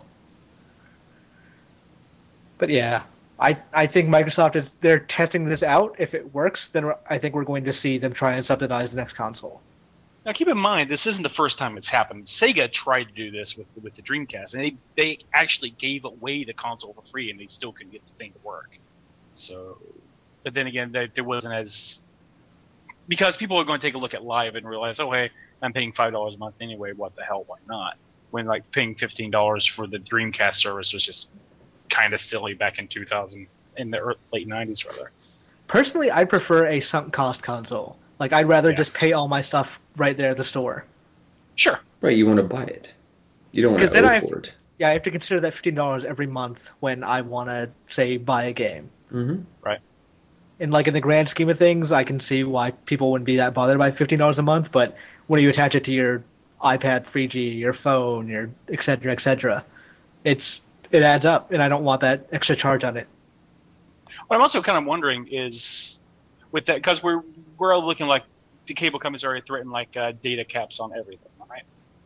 But yeah, I think Microsoft they're testing this out. If it works, then I think we're going to see them try and subsidize the next console. Now, keep in mind, this isn't the first time it's happened. Sega tried to do this with the Dreamcast, and they actually gave away the console for free, and they still couldn't get the thing to work. So, but then again, there wasn't as because people are going to take a look at Live and realize, oh hey, I'm paying $5 a month anyway. What the hell? Why not? When paying $15 for the Dreamcast service was just kind of silly back in 2000, in the late 90s rather. Personally, I prefer a sunk cost console. Like, I'd rather just pay all my stuff right there at the store. Sure. Right, you want to buy it. You don't want 'Cause to then owe I have for it. Yeah, I have to consider that $15 every month when I want to, say, buy a game. Mm-hmm. And in the grand scheme of things, I can see why people wouldn't be that bothered by $15 a month. But when you attach it to your iPad 3G, your phone, your et cetera, it adds up, and I don't want that extra charge on it. What I'm also kind of wondering is, with that, because we're all looking like the cable companies already threatened data caps on everything, right?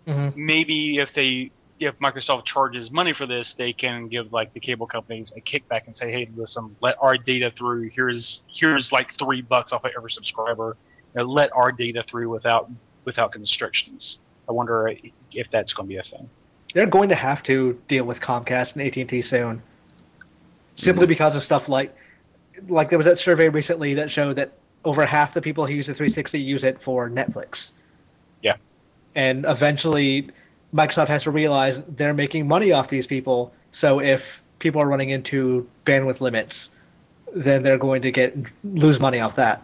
maybe if Microsoft charges money for this, they can give like the cable companies a kickback and say, hey, listen, let our data through. Here's like $3 off of every subscriber. Let our data through without constrictions. I wonder if that's going to be a thing. They're going to have to deal with Comcast and AT&T soon, simply because of stuff like there was that survey recently that showed that over half the people who use the 360 use it for Netflix. Yeah, and eventually Microsoft has to realize they're making money off these people. So if people are running into bandwidth limits, then they're going to lose money off that.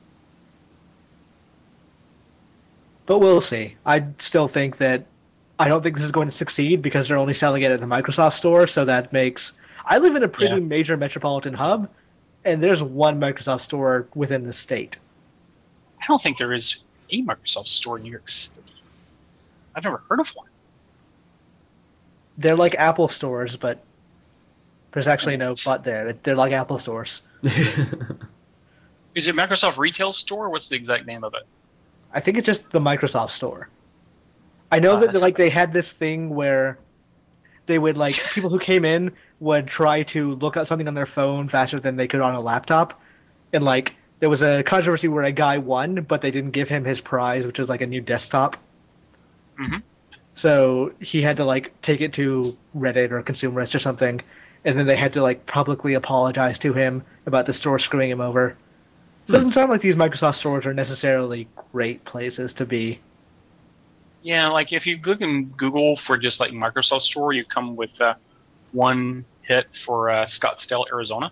But we'll see. I still think that I don't think this is going to succeed because they're only selling it at the Microsoft store. So that makes I live in a pretty major metropolitan hub, and there's one Microsoft store within the state. I don't think there is a Microsoft store in New York City. I've never heard of one. They're like Apple stores, but there's actually no but there. They're like Apple stores. Is it Microsoft Retail Store? What's the exact name of it? I think it's just the Microsoft Store. I know that they had this thing where they would people who came in would try to look at something on their phone faster than they could on a laptop, and there was a controversy where a guy won, but they didn't give him his prize, which was a new desktop. Mm-hmm. So he had to take it to Reddit or Consumerist or something, and then they had to publicly apologize to him about the store screwing him over. So it doesn't sound like these Microsoft stores are necessarily great places to be. Yeah, if you look in Google for just Microsoft Store, you come with one hit for Scottsdale, Arizona.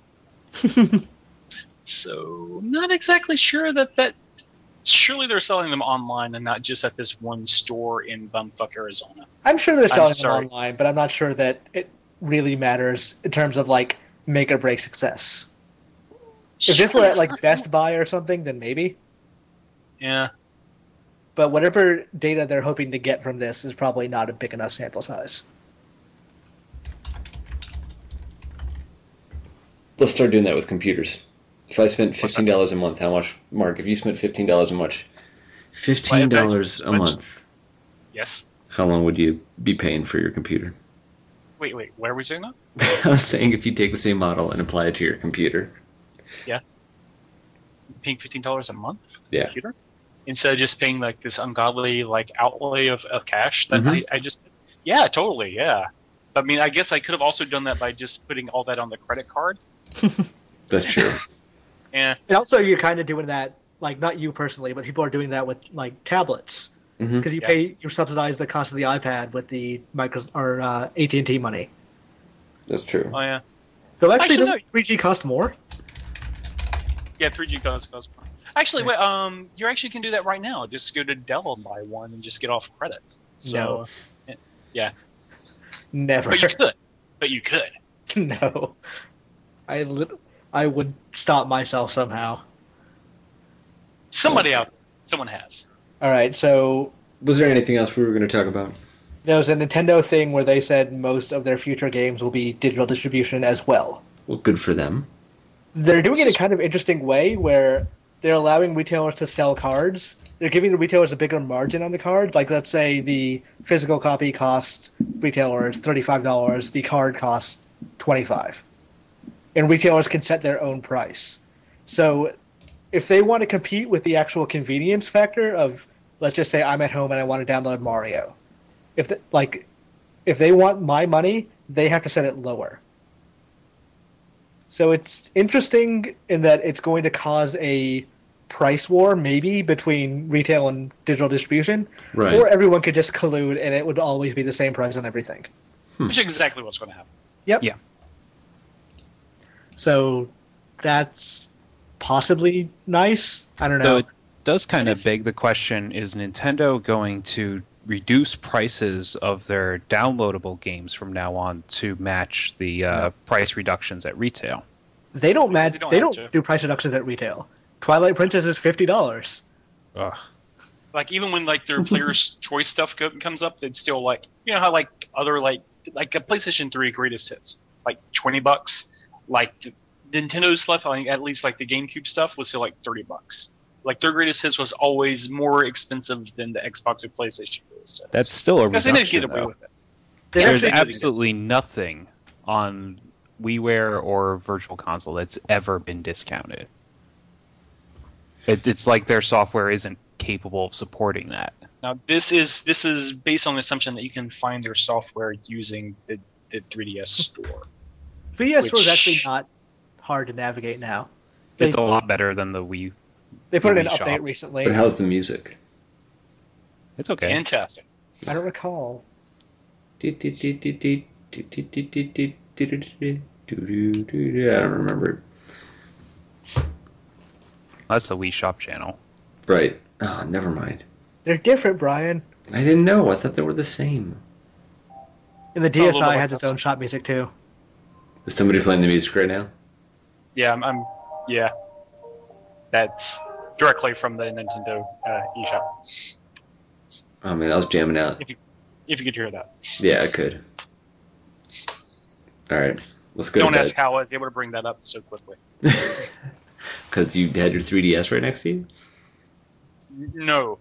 So not exactly sure that surely they're selling them online and not just at this one store in bumfuck Arizona. I'm sure they're selling them online, but I'm not sure that it really matters in terms of make or break success. If this were at Best Buy or something, then maybe. Yeah. But whatever data they're hoping to get from this is probably not a big enough sample size. Let's start doing that with computers. If I spent $15 a month, how much, Mark? If you spent $15 a month, $15 a month. Yes. How long would you be paying for your computer? Wait, where are we saying that? I was saying if you take the same model and apply it to your computer. Yeah. Paying $15 a month for the yeah. computer? Instead of just paying this ungodly outlay of cash that I just yeah, totally, yeah. I mean, I guess I could have also done that by just putting all that on the credit card. That's true. Yeah. And also you're kind of doing that, not you personally, but people are doing that with tablets. Because you subsidize the cost of the iPad with the AT&T money. That's true. Oh yeah. So actually doesn't 3G cost more? Yeah, 3G cost more. Actually, wait, you actually can do that right now. Just go to Dell and buy one and just get off credit. So, no. Yeah. Never. But you could. No. I would stop myself somehow. Someone has. All right, so... Was there anything else we were going to talk about? There was a Nintendo thing where they said most of their future games will be digital distribution as well. Well, good for them. They're doing it in a kind of interesting way where they're allowing retailers to sell cards. They're giving the retailers a bigger margin on the card. Let's say the physical copy costs retailers $35, the card costs $25. And retailers can set their own price. So if they want to compete with the actual convenience factor of, let's just say I'm at home and I want to download Mario. If they want my money, they have to set it lower. So it's interesting in that it's going to cause a price war, maybe, between retail and digital distribution. Right. Or everyone could just collude and it would always be the same price on everything. Which is exactly what's going to happen. Yep. Yeah. So that's possibly nice. I don't know. Though it does kind of beg the question, is Nintendo going to reduce prices of their downloadable games from now on to match the price reductions at retail? They don't do price reductions at retail. Twilight Princess is $50. Ugh. Even when their player's choice stuff comes up, they'd still how other a PlayStation 3 greatest hits $20. Nintendo's stuff, at least the GameCube stuff was still $30. Their greatest hits was always more expensive than the Xbox or PlayStation. this. That's still a Because they didn't reduction, get away though. with it. They There's actually- absolutely nothing on WiiWare or Virtual Console that's ever been discounted. It's like their software isn't capable of supporting that. Now this is based on the assumption that you can find their software using the 3DS store. 3DS was Which- actually not hard to navigate now. It's a lot better than the Wii. They put in an Wii update Shop. recently. But how's the music? It's okay. Fantastic. I don't recall. I don't remember. That's the Wii Shop channel. Right. Oh, never mind. They're different, Brian. I didn't know. I thought they were the same. And the a little DSi bit has like its own shop music too. Is somebody playing the music right now? Yeah, yeah. That's directly from the Nintendo eShop. Oh man, I was jamming out. If you could hear that. Yeah, I could. All right, let's go Don't to ask how I was able to bring that up so quickly. bed. Because you had your 3DS right next to you. No.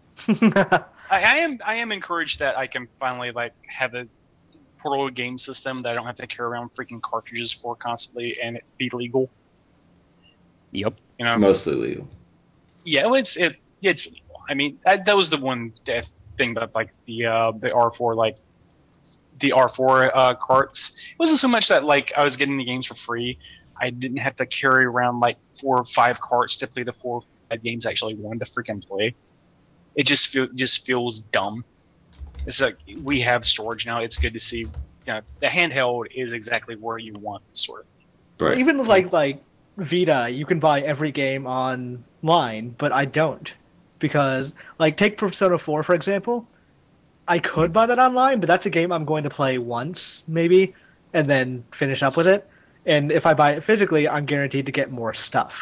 I am encouraged that I can finally like have a portable game system that I don't have to carry around freaking cartridges for constantly and it be legal. Yep. You know, Mostly legal. yeah, well, it's legal. I mean, that was the one thing about like the R4 like the R4 carts. It wasn't so much that like I was getting the games for free. I didn't have to carry around like 4 or 5 carts to play the 4 or 5 games I actually wanted to freaking play. It just feels dumb. It's like we have storage now. It's good to see. You know, the handheld is exactly where you want sort of. Right. Even like Vita, you can buy every game online, but I don't. Because, like, take Persona 4, for example. I could buy that online, but that's a game I'm going to play once, maybe, and then finish up with it. And if I buy it physically, I'm guaranteed to get more stuff.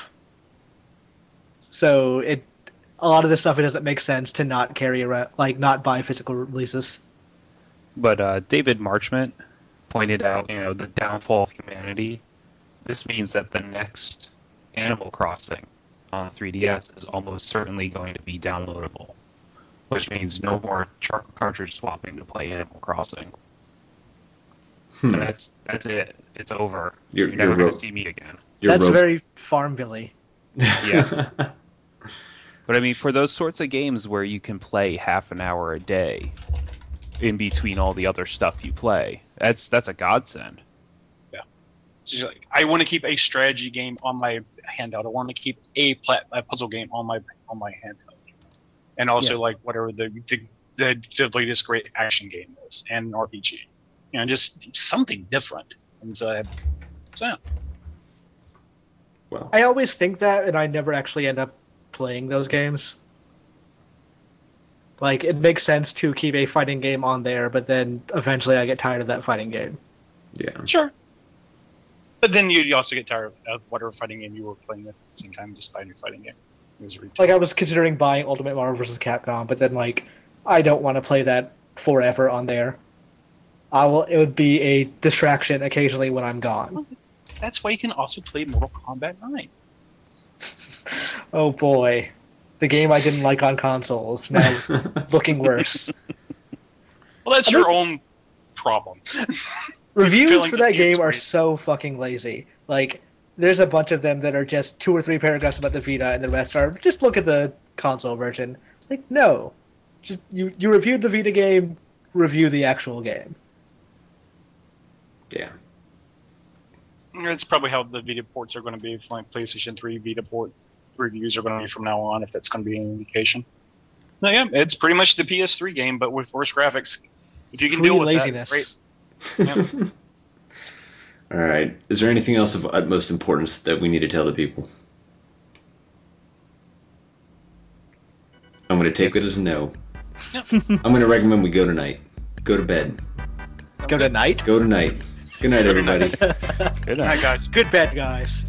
So, a lot of this stuff, it doesn't make sense to not carry around, like, not buy physical releases. But David Marchment pointed out, the downfall of humanity. This means that the next Animal Crossing on 3DS is almost certainly going to be downloadable, which means no more cartridge swapping to play Animal Crossing. And that's it. It's over. You're never going to see me again. That's very Farmville-y. Yeah. But I mean, for those sorts of games where you can play half an hour a day in between all the other stuff you play, that's a godsend. Like, I want to keep a strategy game on my handheld. I want to keep a puzzle game on my handheld, and also like whatever the latest great action game is and an RPG. Just something different. And so. Well, I always think that, and I never actually end up playing those games. Like, it makes sense to keep a fighting game on there, but then eventually I get tired of that fighting game. yeah. Sure. But then you also get tired of whatever fighting game you were playing at the same time, just buy a new fighting game. It was retail. Like, I was considering buying Ultimate Marvel vs. Capcom, but then, like, I don't want to play that forever on there. It would be a distraction occasionally when I'm gone. That's why you can also play Mortal Kombat 9. Oh boy. The game I didn't like on consoles, now looking worse. Well, that's your own problem. Reviews Filling for the that game are screen. so fucking lazy. Like, there's a bunch of them that are just 2 or 3 paragraphs about the Vita, and the rest are, just look at the console version. Like, no. Just you reviewed the Vita game, review the actual game. Yeah. It's probably how the Vita ports are going to be. Like PlayStation 3 Vita port reviews are going to be from now on, if that's going to be an indication. No, yeah, it's pretty much the PS3 game, but with worse graphics. If you can deal with laziness. that, great. Yeah. All right. Is there anything else of utmost importance that we need to tell the people? I'm going to take that as a no. I'm going to recommend we go tonight. Go to bed. Go to night. Go tonight. Good night, everybody. Good All right, guys. Good bed, guys.